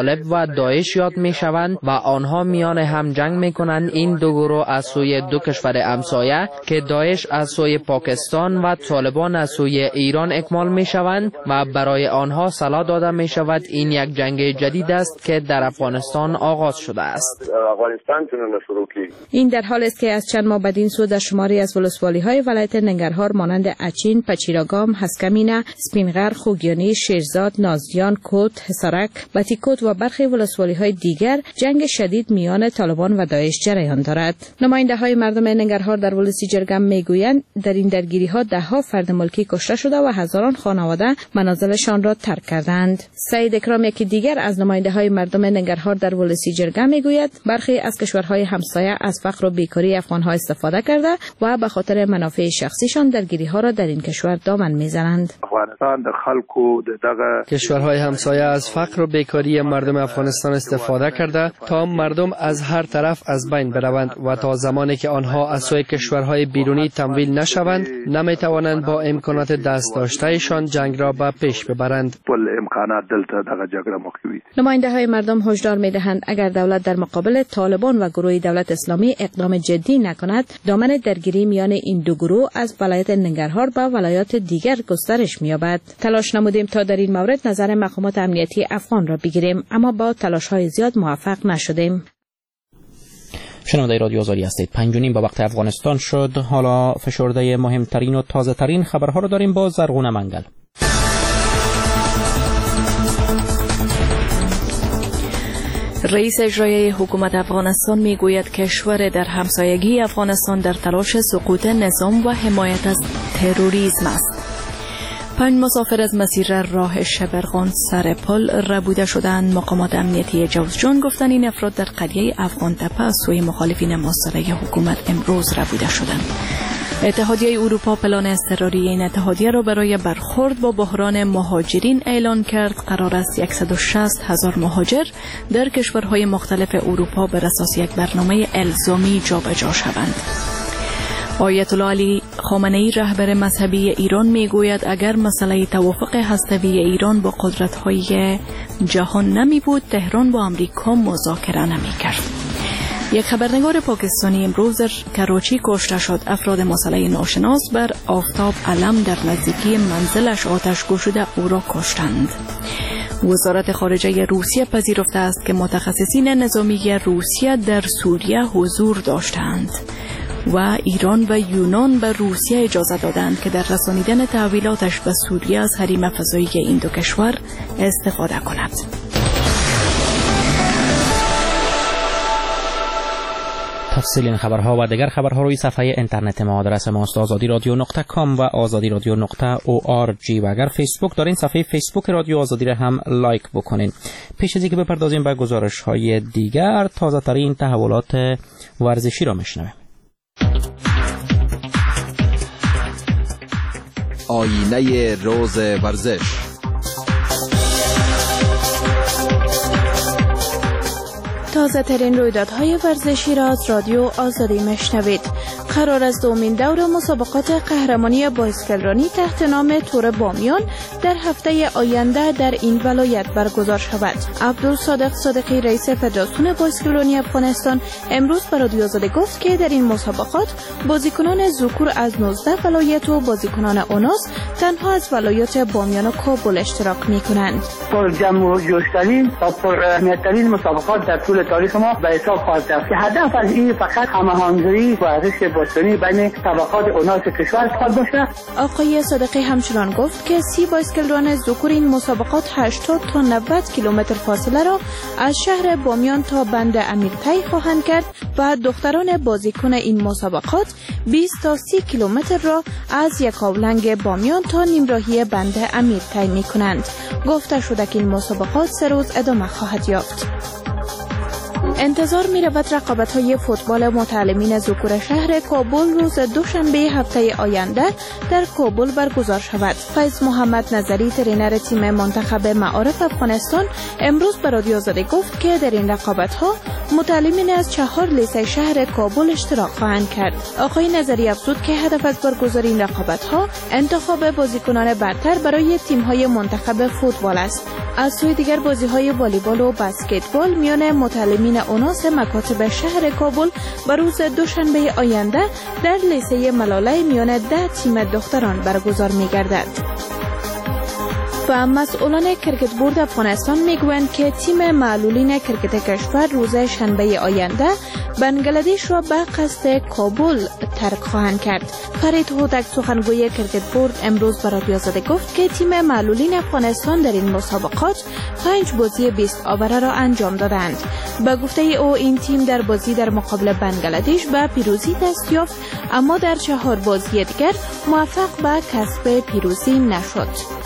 طالب و داعش یاد می شوند و آنها میان هم جنگ می کنند. این دو گروه از سوی دو کشور همسایه که داعش از سوی پاکستان و طالبان از سوی ایران اکمال می شوند و برای آنها صلاح داده می شود این یک جنگ جدید است که در افغانستان آغاز شده است. افغانستان چنین شروع کی. این در حال است که از چند ماه بدین سو در شماری از ولسوالی های ولایت ننگرهار مانند اچین، پچیراگام، هسکمینه، سپینغر، خوگیانی، شیرزاد، نازیان، کوت، حصارک، بتیکوت و برخی ولسوالی های دیگر جنگ شدید میان طالبان و داعش جریان دارد. نماینده های مردم ننگرهار در ولسی جرگم میگویند در این درگیری ها ده ها فرد ملکی کشته شده و هزاران خانواده منازلشان را ترک کردند. سعید اکرام یکی دیگر از نماینده های مردم ننگرهار در ولسی جرگم میگوید برخی از کشورهای همسایه از فقر و بیکاری افغان‌ها استفاده کرده و به خاطر منافع شخصیشان درگیری‌ها را در این کشور دامن می‌زنند. افغانستان در خلکو دغه کشورهای همسایه از فقر و بیکاری مردم افغانستان استفاده کرده تا مردم از هر طرف از بین بروند و تا زمانی که آنها از سوی کشورهای بیرونی تمویل نشوند نمی‌توانند با امکانات دست داشته‌شان جنگ را به پیش ببرند. امکانات دلته دغه جګړه مخوي. نماینده‌های مردم هشدار می‌دهند اگر دولت در مقابل طالبان و گروه دولت اسلامی اقدام جدی نکند دامن درگیری میان این دو گروه از ولایت ننگرهار به ولایات دیگر گسترش می‌یابد. تلاش نمودیم تا در این مورد نظر مقامات امنیتی افغان را بگیریم اما با تلاش‌های زیاد موفق نشدیم. شنونده رادیو آزادی هستید. پنج و نیم با وقت افغانستان شد. حالا فشرده مهمترین و تازه ترین خبرها را داریم با زرغون منگل. رئیس اجرایی حکومت افغانستان میگوید کشور در همسایگی افغانستان در تلاش سقوط نظام و حمایت از تروریسم است. پنج مسافر از مسیر راه شبرغان سر پل ربوده شدند. مقامات امنیتی جوزجان گفتند این افراد در قریه افغان تپه از سوی مخالفین محاصره حکومت امروز ربوده شدند. اتحادیه اروپا پلان اضطراری این اتحادیه را برای برخورد با بحران مهاجرین اعلان کرد. قرار است صد و شصت هزار مهاجر در کشورهای مختلف اروپا بر اساس یک برنامه الزامی جابجا شوند. آیت الله علی خامنه‌ای رهبر مذهبی ایران میگوید اگر مسئله توافق هسته‌ای ایران با قدرت‌های جهان نمی بود تهران با آمریکا مذاکره نمی‌کرد. یک خبرنگار پاکستانی امروز در کراچی کشته شد. افراد مسلح ناشناس بر آفتاب علم در نزدیکی منزلش آتش گشوده او را کشتند. وزارت خارجه روسیه پذیرفته است که متخصصین نظامی روسیه در سوریه حضور داشتند و ایران و یونان به روسیه اجازه دادند که در رسانیدن تحویلاتش به سوریه از حریم فضایی این دو کشور استفاده کند. تفصیل این خبرها و دیگر خبرها روی صفحه اینترنت ما آدرس ما است آزادی رادیو نقطه کام و آزادی رادیو نقطه او آر جی و اگر فیسبوک دارین صفحه فیسبوک رادیو آزادی را هم لایک بکنین. پیش از اینکه بپردازیم به گزارش های دیگر تازه ترین تحولات ورزشی را میشنویم. آینه روز ورزش. تازه ترین رویدادهای ورزشی را از رادیو آزادی میشنوید. قرار است دومین دور مسابقات قهرمانی بایسکلرانی تحت نام تور بامیان در هفته آینده در این ولایت برگزار شود. عبدالصادق صادقی رئیس فدراسیون بایسکلرانی افغانستان امروز به رادیو آزادی گفت که در این مسابقات بازیکنان ذکور از نوزده ولایت و بازیکنان اوناث تنها از ولایات بامیان و کابل اشتراک می‌کنند. پر جمع و جوش‌ترین و پر اهمیت‌ترین مسابقات در طول تاریخ ما به حساب خواهد رفت که هدف از این فقط هماهنگی و ارزش باشتنی بین طبقات اوناث کشور خواهد باشه. آقای صادقی همچنان گفت که سی بایسکلران ذکور این مسابقات هشتاد تا نود کیلومتر فاصله را از شهر بامیان تا بند امیرطی خواهند کرد و دختران بازیکن این مسابقات بیست تا سی کیلومتر را از یکاولنگ بامیان تا نیمراهی بند امیرطی می‌کنند. گفته شده که این مسابقات سه روز ادامه خواهد یافت. انتظار می رود رقابت های فوتبال متعلمین ذکور شهر کابل روز دوشنبه هفته آینده در کابل برگزار شود. فیض محمد نظری ترینر تیم منتخب معارف افغانستان امروز به رادیو آزادی گفت که در این رقابت ها متعلمین از چهار لیسه شهر کابل اشتراک خواهند کرد. آقای نظری افزود که هدف از برگزاری این رقابت ها انتخاب بازیکنان برتر برای تیم های منتخب فوتبال است. از سوی دیگر بازی‌های والیبال و بسکتبال میان متعلمین اوناس مکاتب شهر کابل بر روز دوشنبه آینده در لیسه ملاله میان ده تیم دختران برگزار می‌گردد. و مسئولان کرکت بورد افغانستان میگویند که تیم معلولین کرکت کشور روز شنبه آینده بنگلادش را به قصد کابل ترک خواهند کرد. فرید هودک سخنگوی کرکت بورد امروز به رادیو آزادی گفت که تیم معلولین افغانستان در این مسابقات پنج بازی بیست آوره را انجام دادند. به گفته او این تیم در بازی در مقابل بنگلادش به پیروزی دست یافت، اما در چهار بازی دیگر موفق به کسب پیروزی نشد.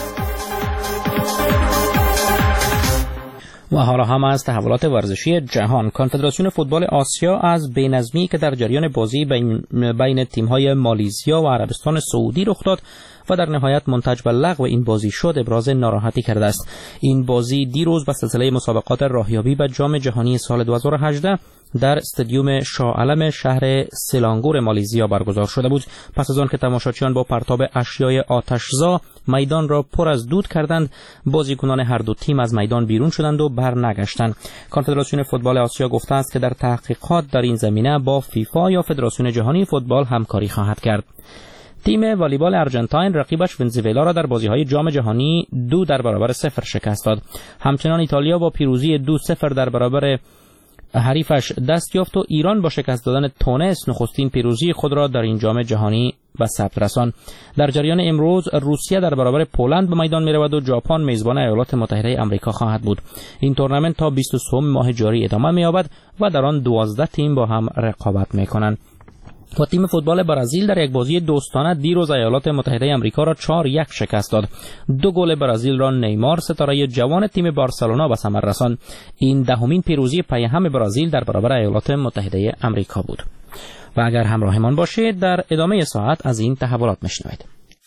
و حالا هم از تحولات ورزشی جهان. کنفدراسیون فوتبال آسیا از بی‌نظمی که در جریان بازی بین, بین تیم‌های مالیزیا و عربستان سعودی رخ داد و در نهایت منتج به لغو این بازی شد ابراز ناراحتی کرده است. این بازی دیروز به سلسله مسابقات راهیابی به جام جهانی سال دو هزار و هجده در استادیوم شاه عالم شهر سلانگور مالیزیا برگزار شده بود. پس از آن که تماشاچیان با پرتاب اشیای آتشزا میدان را پر از دود کردند، بازیکنان هر دو تیم از میدان بیرون شدند و برنگشتند. کنفدراسیون فوتبال آسیا گفته است که در تحقیقات در این زمینه با فیفا یا فدراسیون جهانی فوتبال همکاری خواهد کرد. تیم والیبال ارجنتاین رقیبش ونزوئلا را در بازی‌های جام جهانی دو در برابر صفر شکست داد. همچنان ایتالیا با پیروزی دو صفر در برابر حریفش دست یافت و ایران با شکست دادن تونس نخستین پیروزی خود را در این جام جهانی به ثبت رساند. در جریان امروز روسیه در برابر پولند به میدان می‌رود و ژاپن میزبان ایالات متحده آمریکا خواهد بود. این تورنمنت تا بیست و سوم ماه جاری ادامه می‌یابد و در آن دوازده تیم با هم رقابت می‌کنند. و تیم فوتبال برزیل در یک بازی دوستانه دیروز ایالات متحده آمریکا را چهار یک شکست داد. دو گل برزیل را نیمار ستاره جوان تیم بارسلونا به ثمر رساند. این دهمین پیروزی پیهم برزیل در برابر ایالات متحده آمریکا بود. و اگر همراهمان باشید در ادامه ساعت از این تحولات میشنوید.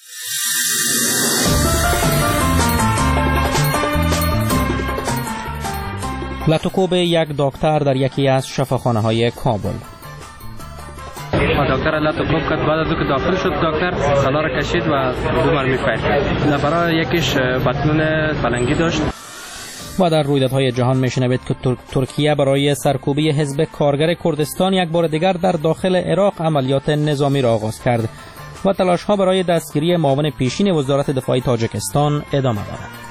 لطوکوب یک دکتر در یکی از شفاخانه‌های کابل. دکتر الله تو کوب کرد. بعد از اینکه داخل شد دکتر سلا را کشید و دو مرمی فرد. برای یکیش بطنون فلنگی داشت. و در رویدادهای جهان میشنوید که ترکیه برای سرکوبی حزب کارگر کردستان یک بار دیگر در داخل عراق عملیات نظامی را آغاز کرد و تلاش‌ها برای دستگیری معاون پیشین وزارت دفاع تاجیکستان ادامه دارد.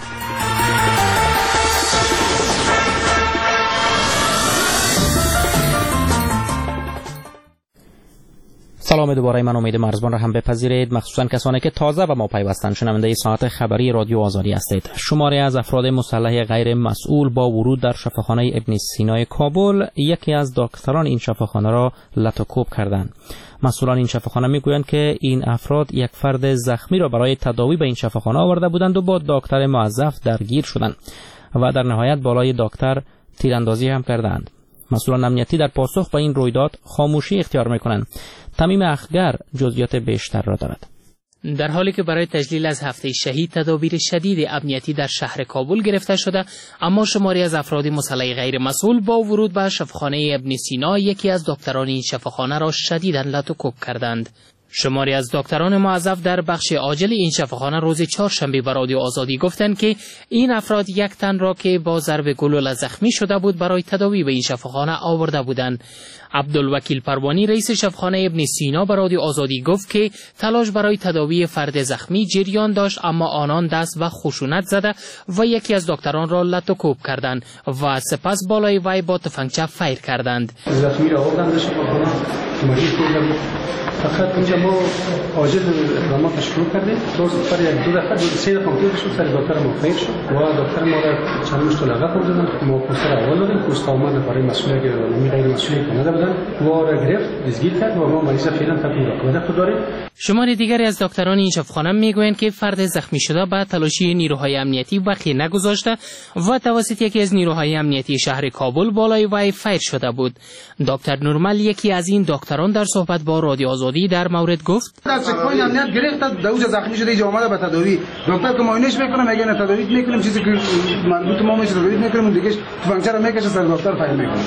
سلام دوباره، من امید مرزبان را هم بپذیرید، مخصوصا کسانی که تازه و ما پیوستن شنونده ساعت خبری رادیو آزادی هستید. شماری از افراد مسلح غیر مسئول با ورود در شفاخانه ابن سینا کابل یکی از دکتران این شفاخانه را لطوکوب کردند. مسئولان این شفاخانه میگویند که این افراد یک فرد زخمی را برای تداوی به این شفاخانه آورده بودند و با دکتر موظف درگیر شدند و در نهایت بالای دکتر تیراندازی هم کردند. مسئولان امنیتی در پاسخ به این رویداد خاموشی اختیار میکنند. تمیم اخگر جزئیات بیشتر را دارد. در حالی که برای تجلیل از هفته شهید تدابیر شدید امنیتی در شهر کابل گرفته شده، اما شماری از افراد مسلح غیر مسئول با ورود به شفاخانه ابن سینا یکی از دکتران این شفاخانه را شدیداً لطوکوب کردند. شماری از دکتران موظف در بخش عاجل این شفاخانه روز چهارشنبه به رادیو آزادی گفتند که این افراد یک تن را که با ضرب گلوله زخمی شده بود برای تداوی به این شفاخانه آورده بودند. عبدالوکیل پروانی رئیس شفاخانه ابن سینا به رادیو آزادی گفت که تلاش برای تداوی فرد زخمی جریان داشت، اما آنان دست و خشونت زده و یکی از دکتران را لطوکوب کردند و سپس بالای وی با تفنگچه فیر کردند. زخمی را آوردند شفاخانه مریض بود. فقط اینجا ما عاجل اقدامات شروع کردیم. درست برای یک دو دفعه دو سه دفعه ممکن شد سر دکتر ما فیر شد و دکتر ما را چند مشت لغت آوردن. ما پوستر اول دادیم، پوست آمد برای مسئولی که غیر مسئولی کننده بودن و را گرفت دستگیر کرد و ما مریض فعلا تحت مراقبت داریم. شماری دیگری از دکتران این شفاخانه میگویند که فرد زخمی شده با تلاشی نیروهای امنیتی وقتی نگذاشته و توسط یکی از نیروهای امنیتی شهر کابل بالای وی فیر شده بود. دکتر نورمال یکی از این دکتران در صحبت با رادیو آزادی در مورد گفت در چک‌پوینت امنیت گرفت، دوز زخمی شده اینجا اومده به تداوی. دکتر که معاینش میکنه میگه نه تداوی میکنیم، چیزی که مربوط ما میشه تداوی میکنیم، دیگه تفنگچه رو میکشه سر دکتر فایل میکنه.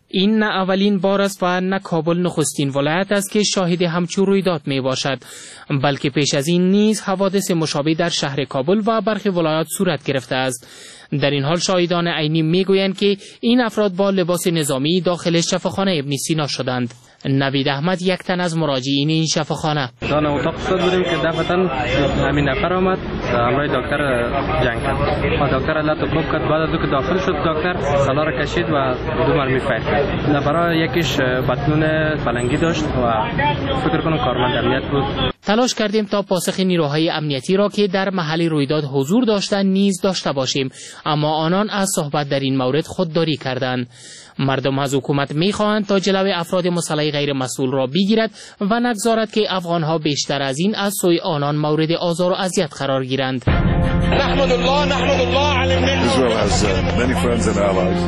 این نه اولین بار است و نه کابل نخستین ولایت است که شاهد همچون رویداد می باشد، بلکه پیش از این نیز حوادث مشابه در شهر کابل و برخی ولایات صورت گرفته است. در این حال شاهدان عینی می گویند که این افراد با لباس نظامی داخل شفاخانه ابن سینا شدند. نوید احمد یک تن از مراجعین این شفاخانه: دان اتاق صد بودیم که دفعتا همین نفر آمد همراه دکتر جنگ کرد و دکتر الله تو کوب کرد. بعد از که داخل شد دکتر سلا کشید و دو مرمی فایر کرد. نفر یکیش بطنون پلنگی داشت و فکر کنم کارمند امنیت بود. تلاش کردیم تا پاسخ نیروهای امنیتی را که در محل رویداد حضور داشتند نیز داشته باشیم، اما آنان از صحبت در این مورد خودداری کردند. مردم از حکومت می‌خواهند تا جلوی افراد مسلح غیر مسئول را بگیرد و نگذارد که افغان‌ها بیشتر از این از سوی آنان مورد آزار و اذیت قرار گیرند. نحمد الله نحمد الله على النعمة. Israel has uh, many friends and allies.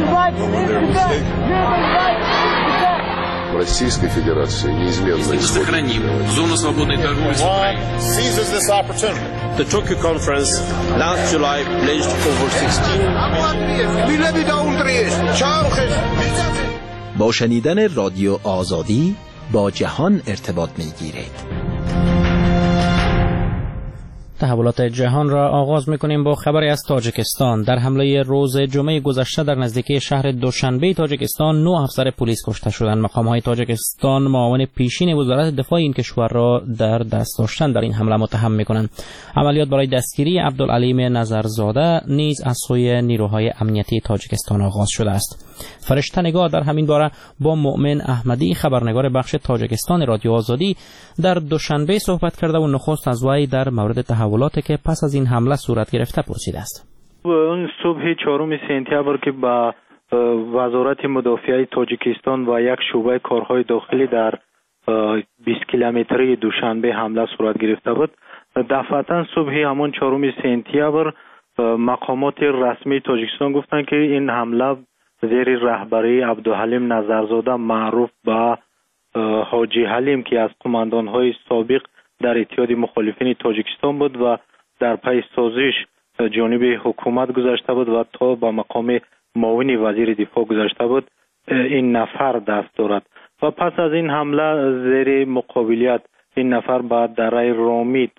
Российской Федерации неизменно сохраним зону свободной торговли с Украиной. Seizes this opportunity. The Tokyo conference last July pledged over sixteen. با شنیدن رادیو آزادی با جهان ارتباط می‌گیرید. تحولات جهان را آغاز می‌کنیم با خبری از تاجیکستان. در حمله روز جمعه گذشته در نزدیکی شهر دوشنبه تاجیکستان نه افسر پلیس کشته شدند. مقام‌های تاجیکستان معاون پیشین وزارت دفاع این کشور را در دست داشتن در این حمله متهم می‌کنند. عملیات برای دستگیری عبدالعلیم نظرزاده نیز از سوی نیروهای امنیتی تاجیکستان آغاز شده است. فرشته نگاه در همین باره با مؤمن احمدی خبرنگار بخش تاجیکستان رادیو آزادی در دوشنبه صحبت کرده و نخست از وی در مورد تحولاتی که پس از این حمله صورت گرفته پرسیده است. اون صبح چهارم سپتامبر که با وزارت مدافعه تاجیکستان و یک شعبه کارهای داخلی در بیست کیلومتری دوشنبه حمله صورت گرفته بود. دفعتا صبح همون چهارم سپتامبر مقامات رسمی تاجیکستان گفتند که این حمله زیر رهبری عبدالحلیم نظرزاده معروف به حاجی حلیم که از قماندان‌های سابق در اتحاد مخالفین تاجیکستان بود و در پی سازش جانب حکومت گذاشته بود و تا به مقام معاون وزیر دفاع گذاشته بود این نفر دست دارد و پس از این حمله زیر مقابلیت این نفر به دره رامید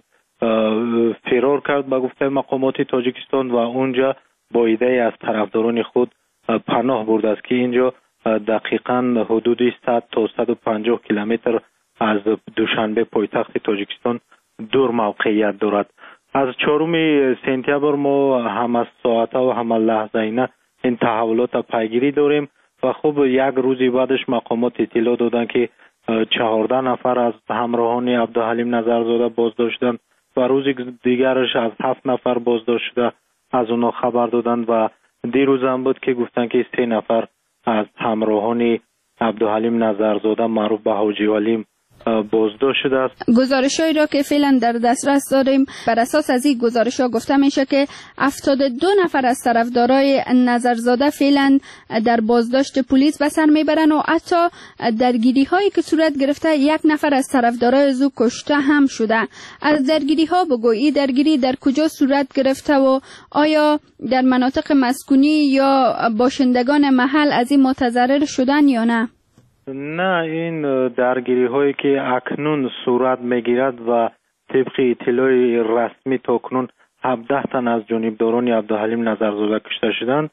فرار کرد به گفته مقامات تاجیکستان و اونجا با ایده از طرفداران خود پناه برده است که اینجا دقیقاً حدود صد تا صد و پنجاه کیلومتر از دوشنبه پایتخت تاجیکستان دور موقعیت دارد. از چهارم سپتامبر ما هم از ساعت و هم لحظه اینا این تحولات پیگیری داریم و خب یک روزی بعدش مقامات اطلاع دادن که چهارده نفر از همراهان عبدالحلیم نظرزاده بازداشتن و روز دیگرش از هفت نفر بازداشت شده از اونا خبر دادن و دیروز هم بود که گفتن که سه نفر از همراهان عبدالحلیم نظرزاده معروف به حاجی حلیم بازداشت شده است. گزارش‌هایی را که فعلا در دسترس داریم بر اساس از این گزارش‌ها گفته میشه که هفتاد و دو نفر از طرفدارای نظرزاده فعلا در بازداشت پلیس به سر میبرن و حتی درگیری‌هایی که صورت گرفته یک نفر از طرفدارای زو کشته هم شده. از درگیری‌ها بگویی درگیری در کجا صورت گرفته و آیا در مناطق مسکونی یا باشندگان محل از این متضرر شدن یا نه؟ نه، این درگیری هایی که اکنون صورت میگیرد و طبق اطلاع رسمی تا اکنون هفده تن از جانبداران عبدالحلیم نظرزاده کشته شدند.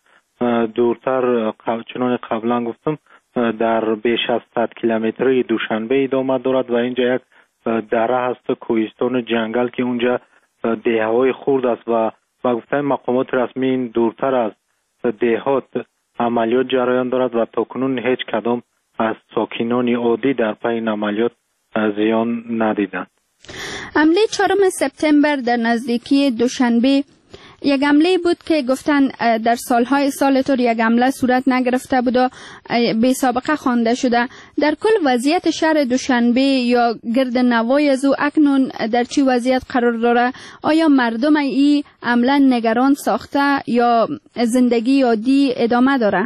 دورتر چنان قبلا گفتم در بیش از صد کیلومتری دوشنبه ادامه دارد و اینجا یک دره هست کوهستان جنگل که اونجا دههای خرد است و با گفته مقامات رسمی این دورتر از دهات عملیات جریان دارد و تا اکنون هیچ کدام از ساکنان عادی در پی این عملیات زیان ندیدند. حمله چهارم سپتامبر در نزدیکی دوشنبه یک حمله بود که گفتن در سالهای سال طور یک حمله صورت نگرفته بود و بی سابقه خوانده شده. در کل وضعیت شهر دوشنبه یا گرد نوای از او اکنون در چی وضعیت قرار داره؟ آیا مردم این حمله نگران ساخته یا زندگی عادی ادامه داره؟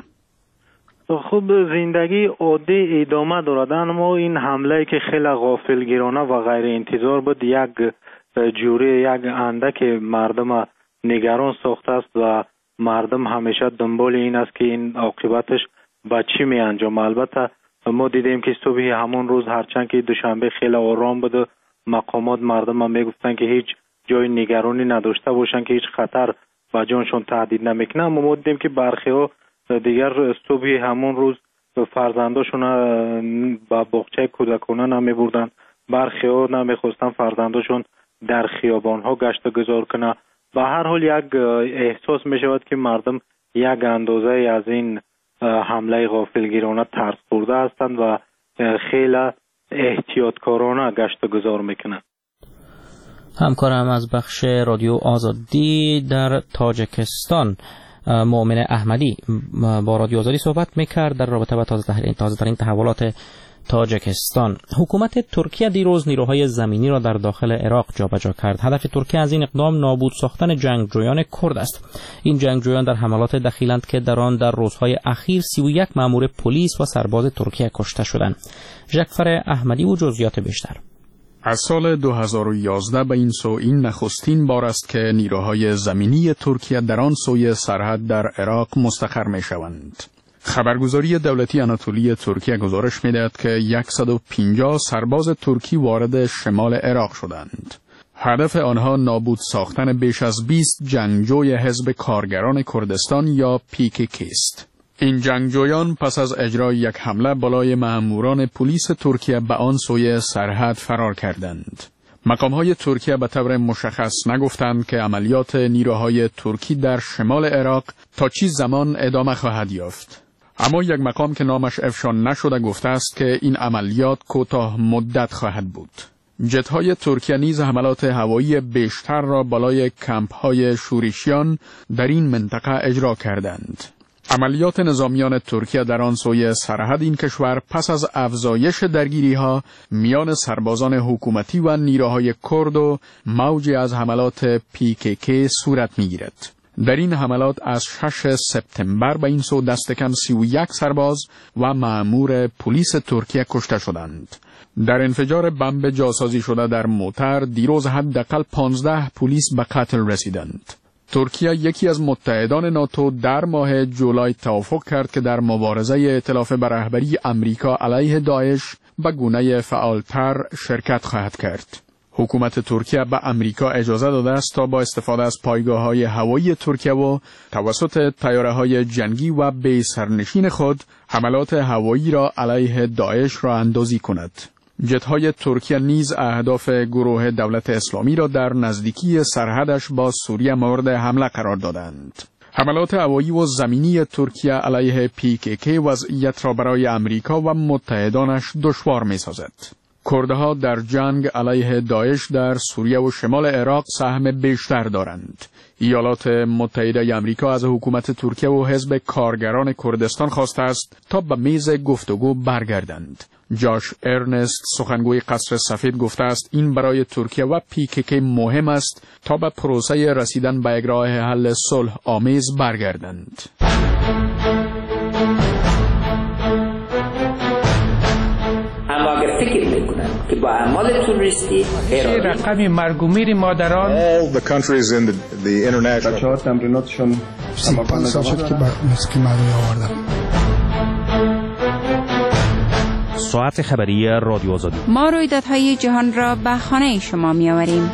خب زندگی عادی ادامه دارد، اما این حمله که خیلی غافلگیرانه و غیر انتظار بود یک جوری یک اندک مردم نگران ساخته است و مردم همیشه دنبال این است که این عاقبتش به چی می انجام. البته ما دیدیم که صبح همون روز هرچند که دوشنبه خیلی آرام بود، مقامات مردم هم میگفتن که هیچ جای نگرانی نداشته باشن که هیچ خطر به جانشون تهدید نمیکنه، اما ما دیدیم که برخی ها دیگر صبح همون روز فرزنداشون به باغچه کودکانه نمی بردن، برخی ها نمیخواستن فرزنداشون در خیابان ها گشت و گذار کنه. به هر حال یک احساس می شود که مردم یک اندازه از این حمله غافلگیرانه ترس خورده هستند و خیلی احتیاطکارانه گشت و گذار میکنند. همکارم از بخش رادیو آزادی در تاجیکستان مؤمن احمدی با رادیو آزادی صحبت میکرد در رابطه با تازه ترین تحولات تاجیکستان. حکومت ترکیه دیروز نیروهای زمینی را در داخل عراق جابجا کرد. هدف ترکیه از این اقدام نابود ساختن جنگجویان کرد است. این جنگجویان در حملات دخیلند که در آن در روزهای اخیر سی و یک مأمور پلیس و سرباز ترکیه کشته شدند. جعفر احمدی و جزئیات بیشتر. از سال دو هزار و یازده به این سو این نخستین بار است که نیروهای زمینی ترکیه در آن سوی سرحد در عراق مستقر می شوند. خبرگزاری دولتی آناتولی ترکیه گزارش می‌دهد که صد و پنجاه سرباز ترکی وارد شمال عراق شدند. هدف آنها نابود ساختن بیش از بیست جنگجوی حزب کارگران کردستان یا پی کی کی است. این جنگجویان پس از اجرای یک حمله بالای مأموران پلیس ترکیه به آن سوی سرحد فرار کردند. مقام‌های ترکیه به طور مشخص نگفتند که عملیات نیروهای ترکی در شمال عراق تا چه زمان ادامه خواهد یافت. اما یک مقام که نامش افشا نشده گفته است که این عملیات کوتاه مدت خواهد بود. جت‌های ترکیه نیز حملات هوایی بیشتر را بالای کمپ‌های شورشیان در این منطقه اجرا کردند. عملیات نظامیان ترکیه در آن سوی سرحد این کشور پس از افزایش درگیری‌ها میان سربازان حکومتی و نیروهای کرد و موجی از حملات پی کی کی صورت می‌گیرد. در این حملات از ششم سپتامبر به این سو دست کم سی و یک سرباز و مأمور پلیس ترکیه کشته شدند. در انفجار بمب جاسازی شده در موتر دیروز حداقل پانزده پلیس به قتل رسیدند. ترکیه یکی از متحدان ناتو در ماه جولای توافق کرد که در مبارزه ائتلاف به رهبری امریکا علیه داعش به گونه فعالتر شرکت خواهد کرد. حکومت ترکیه به امریکا اجازه داده است تا با استفاده از پایگاه‌های هوایی ترکیه و توسط طیاره‌های جنگی و بی سرنشین خود حملات هوایی را علیه داعش را اندازی کند. جت‌های ترکیه نیز اهداف گروه دولت اسلامی را در نزدیکی سرحدش با سوریه مورد حمله قرار دادند. حملات هوایی و زمینی ترکیه علیه پی کی کی وضعیت را برای امریکا و متحدانش دشوار می‌سازد. کردها در جنگ علیه داعش در سوریه و شمال عراق سهم بیشتر دارند. ایالات متحده آمریکا از حکومت ترکیه و حزب کارگران کردستان خواسته است تا به میز گفتگو برگردند. جاش ارنست سخنگوی قصر سفید گفته است این برای ترکیه و پی کی کی مهم است تا به پروسه رسیدن به یک راه حل صلح آمیز برگردند. اما اگر فکر میکنن که با اعمال تروریستی رقم مرگ و میر مادران all the countries in the, the international بچه‌ها تمریناتشون پنج سال شد که مسکی مردمی آوردم. ساعت خبری رادیو آزادی. ما رویدادهای جهان را به خانه شما می آوریم.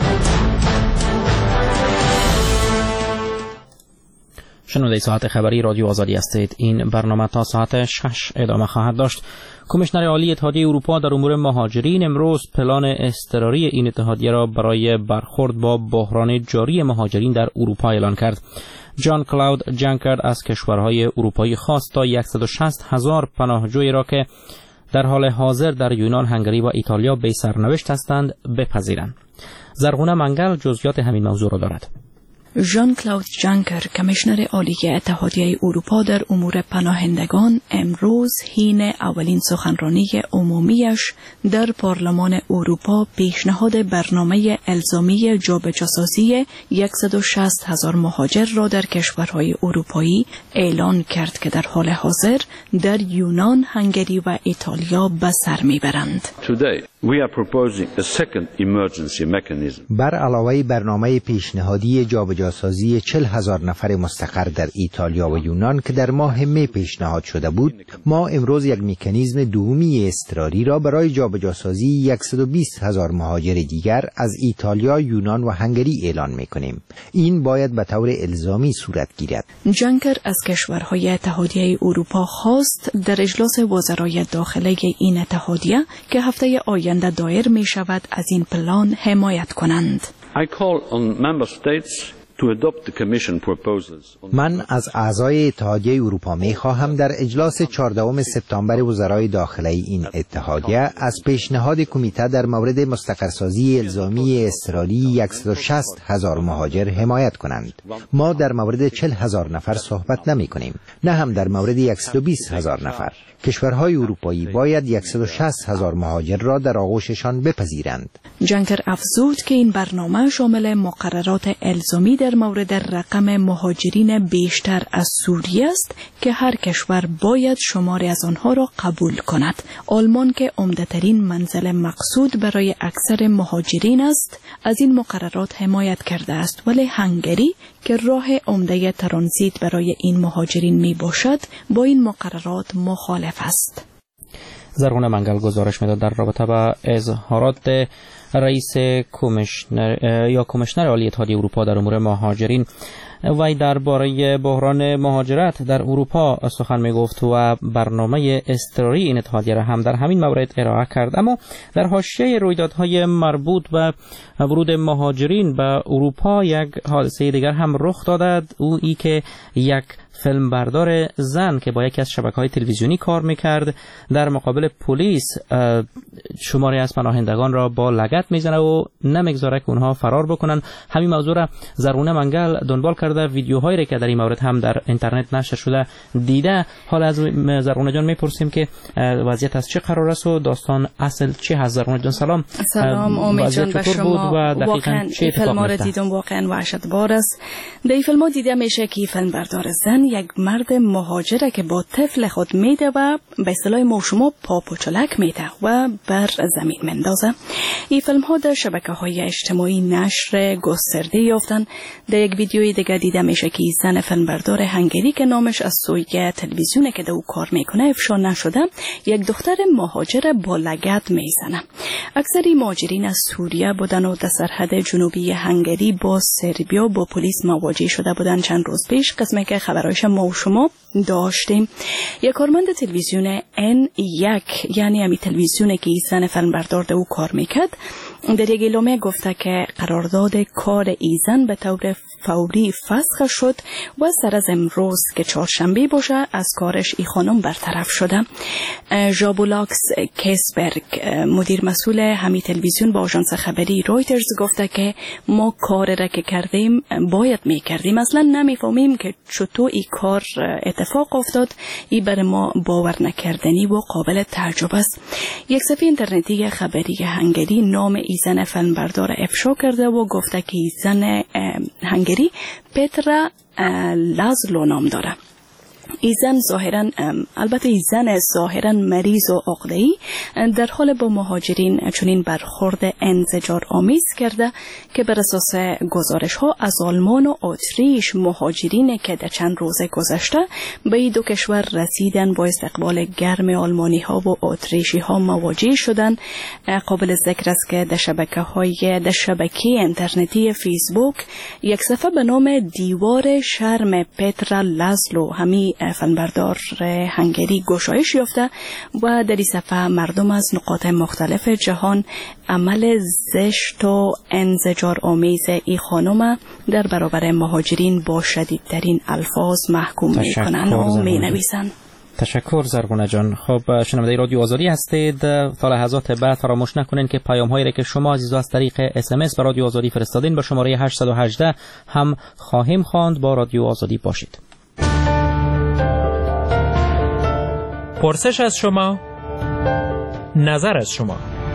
شنونده ساعت خبری رادیو آزادی هستید. این برنامه تا ساعت شش ادامه خواهد داشت. کمیشنر عالی اتحادیه اروپا در امور مهاجرین امروز پلان اضطراری این اتحادیه را برای برخورد با بحران جاری مهاجرین در اروپا اعلان کرد. جان کلاود جانکر از کشورهای اروپایی خواست تا صد و شصت هزار پناهجویی را که در حال حاضر در یونان، هنگری و ایتالیا به سرنوشت هستند بپذیرند. زرغونه منگل جزئیات همین موضوع را دارد. ژان کلاود جانکر کمیشنر عالی اتحادیه اروپا در امور پناهندگان امروز حین اولین سخنرانی عمومیش در پارلمان اروپا پیشنهاد برنامه الزامی جابجاسازی صد و شصت هزار مهاجر را در کشورهای اروپایی اعلان کرد که در حال حاضر در یونان، هنگری و ایتالیا به سر میبرند. We are proposing a second emergency mechanism. بر علاوه برنامه پیشنهادی جابجاسازی جابجاسازی چهل هزار نفر مستقر در ایتالیا و یونان که در ماه می پیشنهاد شده بود، ما امروز یک مکانیزم دومی اضطراری را برای جابجاسازی صد و بیست هزار مهاجر دیگر از ایتالیا، یونان و هنگری اعلان می‌کنیم. این باید به طور الزامی صورت گیرد. جانکر از کشورهای اتحادیه اروپا خواست در اجلاس وزرای داخله این اتحادیه که هفته آینده دایر می شود از این پلان حمایت کنند. I call on member states to adopt the commission proposals. من از اعضای اتحادیه اروپا می خواهم در اجلاس چهاردهم سپتامبر وزرای داخله این اتحادیه از پیشنهاد کمیته در مورد مستقرسازی الزامی اضطراری صد و شصت هزار مهاجر حمایت کنند. ما در مورد چهل هزار نفر صحبت نمی کنیم، نه هم در مورد صد و بیست هزار نفر. کشورهای اروپایی باید صد و شصت هزار مهاجر را در آغوششان بپذیرند. جانکر افزود که این برنامه شامل مقررات الزامی در مورد رقم مهاجرین بیشتر از سوریه است که هر کشور باید شماری از آنها را قبول کند. آلمان که عمده‌ترین منزل مقصود برای اکثر مهاجرین است، از این مقررات حمایت کرده است، ولی هنگری که راه عمده ترانزیت برای این مهاجرین می باشد با این مقررات مخالف است. زرغونه منگل گزارش میداد در رابطه با اظهارات رئیس کمیشنر یا کمیشنر عالی اتحادیه اروپا در امور مهاجرین. وی درباره بحران مهاجرت در اروپا سخن میگفت و برنامه اضطراری این اتحادیه را هم در همین مورد ارائه کرد. اما در حاشیه رویدادهای مربوط به ورود مهاجرین به اروپا یک حادثه دیگر هم رخ داد، او ای که یک فیلمبردار زن که با یکی از شبکه‌های تلویزیونی کار میکرد در مقابل پلیس شماری از پناهندگان را با لگد میزنه و نمیگذاره که اونها فرار بکنن. همین موضوع را زرغونه منگل دنبال کرده، ویدیوهایی را که در این مورد هم در اینترنت نشر شده دیده. حالا از زرغونه جان میپرسیم که وضعیت از چه قرار است و داستان اصل چی هست. زرغونه جان سلام. سلام امید جان به شما. واقعا این فیلم را دیدم، واقعا وحشتناک است. در این فیلم دیده میشه که فیلمبردار زن یک مرد مهاجره که با طفل خود میده و به اصطلاح ما شما پاپ و چلک میده و بر زمین مندازه. این فیلم ها در شبکه های اجتماعی نشر گسترده یافتن. در یک ویدیوی دیگه دیده میشه که زن فیلمبردار هنگری که نامش از سوی تلویزیون که دو کار میکنه افشا نشده، یک دختر مهاجر با لگد میزنه. اکثری مهاجرین از سوریه بودن و در سرحد جنوبی هنگری با سربیا با پلیس مواجه شده بودن. چند روز پیش قسمه که خبرایش ما و شما داشتیم، یک کارمند تلویزیون ان یک یعنی همی تلویزیون که ایزن فیلمبردار ده او کار میکرد در یک اعلامیه گفته که قرارداد کار ایزن به طور فوری فسخ شد و سر از امروز که چهارشنبه باشه از کارش ای خانم برطرف شده. ژابولاکس کیسبرگ مدیر مسئول همی تلویزیون با آژانس خبری رویترز گفته که ما کار را که کردیم باید میکردیم، اصلا نمیفهمیم که چطور این کار اتفاق افتاد. این برای ما باور نکردنی و قابل تعجب است. یک صفحه اینترنتی خبری هنگری نام ایزن فیلمبردار افشا کرده و گفته که ایزن هنگری پترا لازلو نام داره. ایزن ظاهرا البته ایزن ظاهرا مریض و عقده‌ای در حال با مهاجرین چنین برخورد انزجار آمیز کرده که بر اساس گزارش ها از آلمان و اتریش مهاجرین که در چند روز گذشته به این دو کشور رسیدن با استقبال گرم آلمانی ها و اتریشی ها مواجه شدن. قابل ذکر است که در شبکه های در شبکه اینترنتی فیسبوک یک صفحه به نام دیوار شرم پترا لازلو همی فیلمبردار هنگری گشایش یافته و در این صفحه مردم از نقاط مختلف جهان عمل زشت و انزجار آمیز این خانم در برابر مهاجرین با شدیدترین الفاظ محکوم می کنند و می نویسند. تشکر زرغونه جان. خب شنونده رادیو آزادی هستید. تا لحظات بعد فراموش نکنین که پیام هایی را که شما عزیزا از طریق اس ام اس به رادیو آزادی فرستادین به شماره هشت یک هشت هم خواهیم خواند. با رادیو آزادی باشید. پرسش از شما، نظر از شما.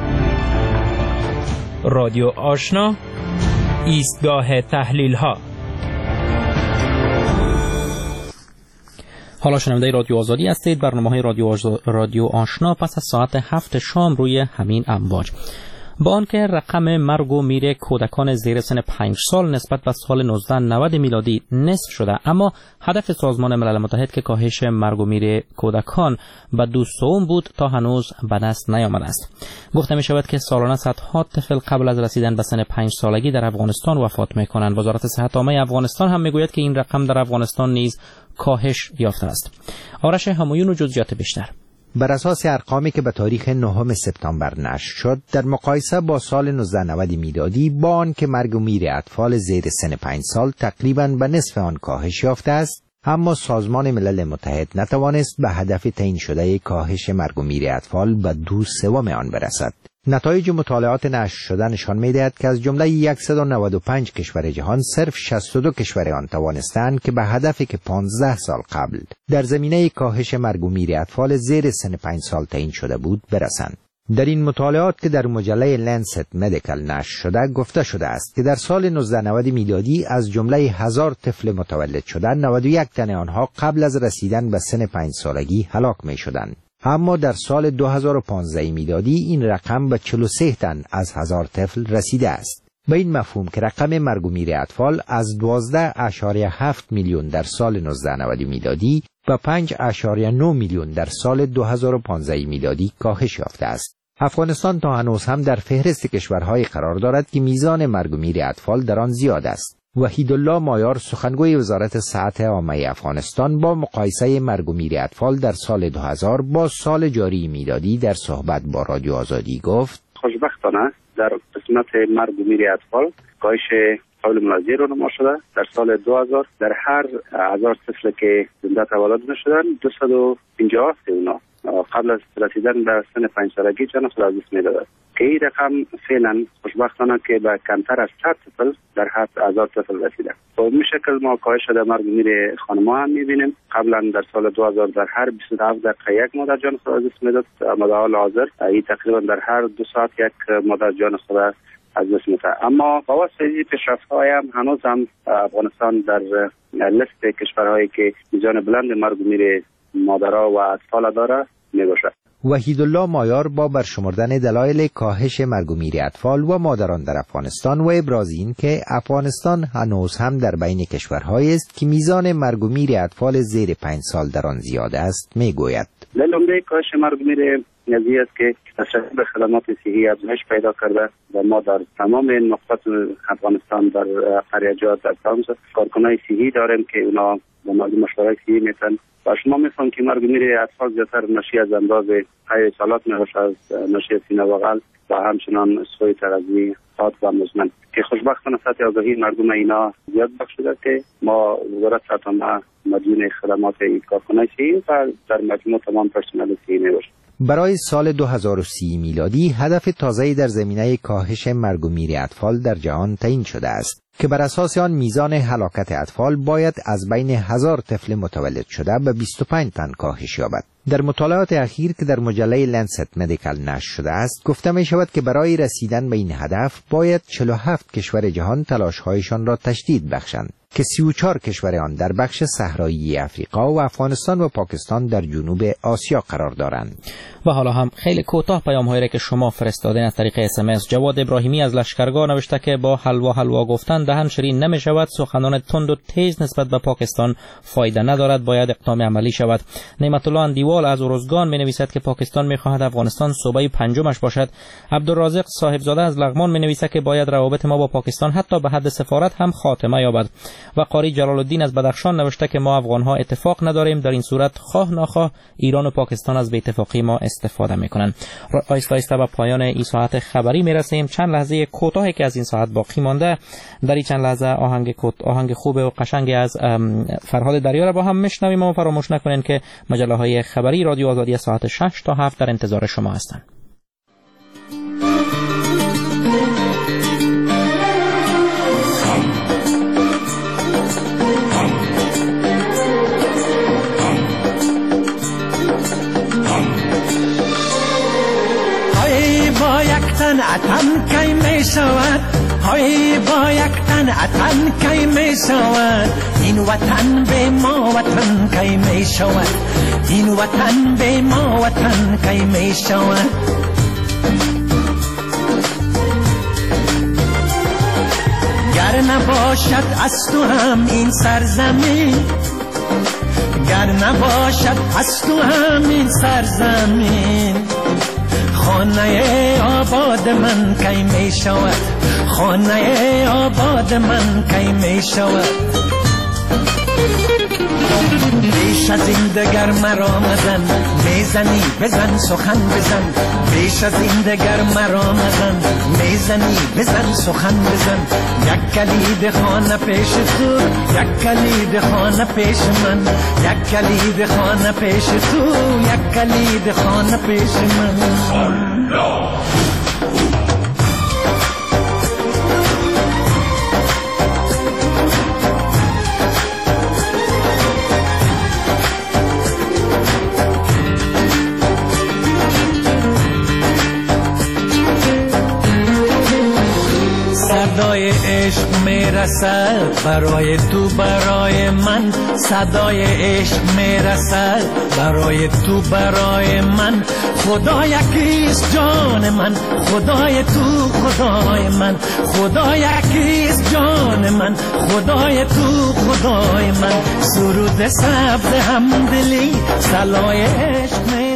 رادیو آشنا، ایستگاه تحلیل ها. حالا شنونده رادیو آزادی هستید. برنامه های رادیو, رادیو آشنا پس از ساعت هفت شام روی همین امواج. با آنکه رقم مرگ و میر کودکان زیر سن پنج سال نسبت به سال نوزده نود میلادی نصف شده، اما هدف سازمان ملل متحد که کاهش مرگ و میر کودکان به دو سوم بود تا هنوز به دست نیامده است. گفته می شود که سالانه صدها طفل قبل از رسیدن به سن پنج سالگی در افغانستان وفات می کنند. وزارت صحت عامه افغانستان هم می گوید که این رقم در افغانستان نیز کاهش یافته است. آرش همایون و جزئیات بیشتر. بر اساس ارقامی که به تاریخ نهم سپتامبر نشر شد، در مقایسه با سال نوزده نود میلادی با آنکه مرگ و میر اطفال زیر سن پنج سال تقریباً به نصف آن کاهش یافته است، اما سازمان ملل متحد نتوانست به هدف تعیین شده کاهش مرگ و میر اطفال به دو سوم آن برسد. نتایج مطالعات نشر شده نشان می‌دهد که از جمله صد و نود و پنج کشور جهان صرف شصت و دو کشور آن توانستند که به هدفی که پانزده سال قبل در زمینه کاهش مرگ و میر اطفال زیر سن پنج سال تعیین شده بود برسند. در این مطالعات که در مجله لنست مدیکال نشر شده گفته شده است که در سال نوزده نود میلادی از جمله هزار طفل متولد شده نود و یک تن آنها قبل از رسیدن به سن پنج سالگی هلاک می شدند. اما در سال دو هزار و پانزده میلادی این رقم به چهل و سه تن از هزار طفل رسیده است. به این مفهوم که رقم مرگ و میر اطفال از دوازده اشاریه هفت میلیون در سال نوزده نود میلادی و پنج اشاریه نه میلیون در سال دو هزار و پانزده میلادی کاهش یافته است. افغانستان تا هنوز هم در فهرست کشورهای قرار دارد که میزان مرگ و میر اطفال در آن زیاد است. وحیدالله مایار سخنگوی وزارت صحت عامه افغانستان با مقایسه مرگ و میر اطفال در سال دو هزار با سال جاری میلادی در صحبت با رادیو آزادی گفت: خوشبختانه در قسمت مرگ و میر اطفال کاهش قابل ملاحظه رونما شده. در سال دو هزار در هر هزار طفل که زنده تولد نشدن دویست و پنجاه اونا قبل از رسیدن به سن پنج سالگی جان خود از دست می‌دادند که این رقم فعلا خوشبختانه که به کمتر از صد طفل در هر هزار طفل رسیده. به این شکل ما کاهش در مرگ و میر خانم‌ها هم می‌بینیم. قبلا در سال دو هزار در هر بیست و هفت دقیقه یک مادر جان خود از دست می‌داد، اما در حال حاضر این تقریبا در هر دو ساعت یک مادر جان خود از دست می‌دهد. اما با واسطه این پیشرفت‌های هم هنوز هم افغانستان در لیست کشورهایی که میزان بلند مرگ و میر مادرها و اطفال داره میباشد. وحیدالله مایار با برشمردن دلایل کاهش مرگ و میر اطفال و مادران در افغانستان و ابراز این که افغانستان هنوز هم در بین کشورهایی است که میزان مرگ و میر اطفال زیر پنج سال در آن زیاد است میگوید: دلیل کاهش مرگ و میر نزدیک است که تشکیل خدمات صحی افزایش پیدا کرده و ما در تمام نقاط افغانستان در قریه‌جات در تمام کارکنان صحی داریم که اونا با مردم مشورت صحی میتن و شما میفهمید که مرگ و میر اطفال زیادتر ناشی از امراض حیاتیات میباشه، از ناشی سینه و قلب و همچنان سوی تغذیه خاص و مزمن که خوشبختانه سطح آگاهی مردم اینا زیاد بخشیده که ما وزارت صحت عامه مدیون خدمات کارکنان صحی و در مجموع تمام پرسنل صحی میباشه. برای سال دو هزار و سی میلادی هدف تازه‌ای در زمینه کاهش مرگ و میر اطفال در جهان تعیین شده است که بر اساس آن میزان هلاکت اطفال باید از بین هزار طفل متولد شده به بیست و پنج تن کاهش یابد. در مطالعات اخیر که در مجله لنست مدیکال نشر شده است گفته می شود که برای رسیدن به این هدف باید چهل و هفت کشور جهان تلاش‌هایشان را تشدید بخشند که سی و چهار کشور آن در بخش صحرایی افریقا و افغانستان و پاکستان در جنوب آسیا قرار دارند. و حالا هم خیلی کوتاه پیام‌هایی را که شما فرستادین از طریق اس ام اس. جواد ابراهیمی از لشکرگاه نوشته که با حلوا حلوا گفتن دهن شیرین نمی‌شود، سخنان تند و تیز نسبت به پاکستان فایده ندارد، باید اقدام عملی شود. نعمت الله اندیوال از ارزگان می‌نویسد که پاکستان می‌خواهد افغانستان صوبه پنجمش باشد. عبدالرازق صاحبزاده از لغمان می‌نویسد که باید روابط ما با پاکستان حتی به حد سفارت هم خاتمه یابد. و قاری جلال الدین از بدخشان نوشته که ما افغان‌ها اتفاق نداریم، در این صورت خواه ناخواه ایران و پاکستان از اتفاقی ما استفاده میکنن. آیسته آیسته به پایان این ساعت خبری میرسیم. چند لحظه کوتاهی که از این ساعت باقی مانده، در این چند لحظه آهنگ آهنگ خوب و قشنگ از فرهاد دریا را با هم میشنویم و فراموش نکنین که مجله های خبری رادیو آزادی ساعت شش تا هفت در انتظار شما هستند. اتن کی می شود، های با یک تن اتن کی می شود، این وطن به ما وطن کی می شود، این وطن به ما وطن کی می شود. نباشد از تو هم این سرزمین، گر نباشد از تو هم این سرزمین، خانه آباد من کی می شود، خانه آباد من کی می شود. بیش از این دگر مرا مزن، میزنی بزن سخن بزن، بیش از این دگر مرا مزن، میزنی بزن سخن بزن. یک کلید خانه پیش تو، یک کلید خانه پیش من، یک کلید خانه پیش تو، یک کلید خانه پیش من. صدای عشق میرسد برای تو برای من، صدای عشق میرسد برای تو برای من. خدا یکیست جان من، خدای تو خدای من، خدا یکیست جان من، خدای تو خدای من. سرود سبز همدلی صلای عشق میرسد.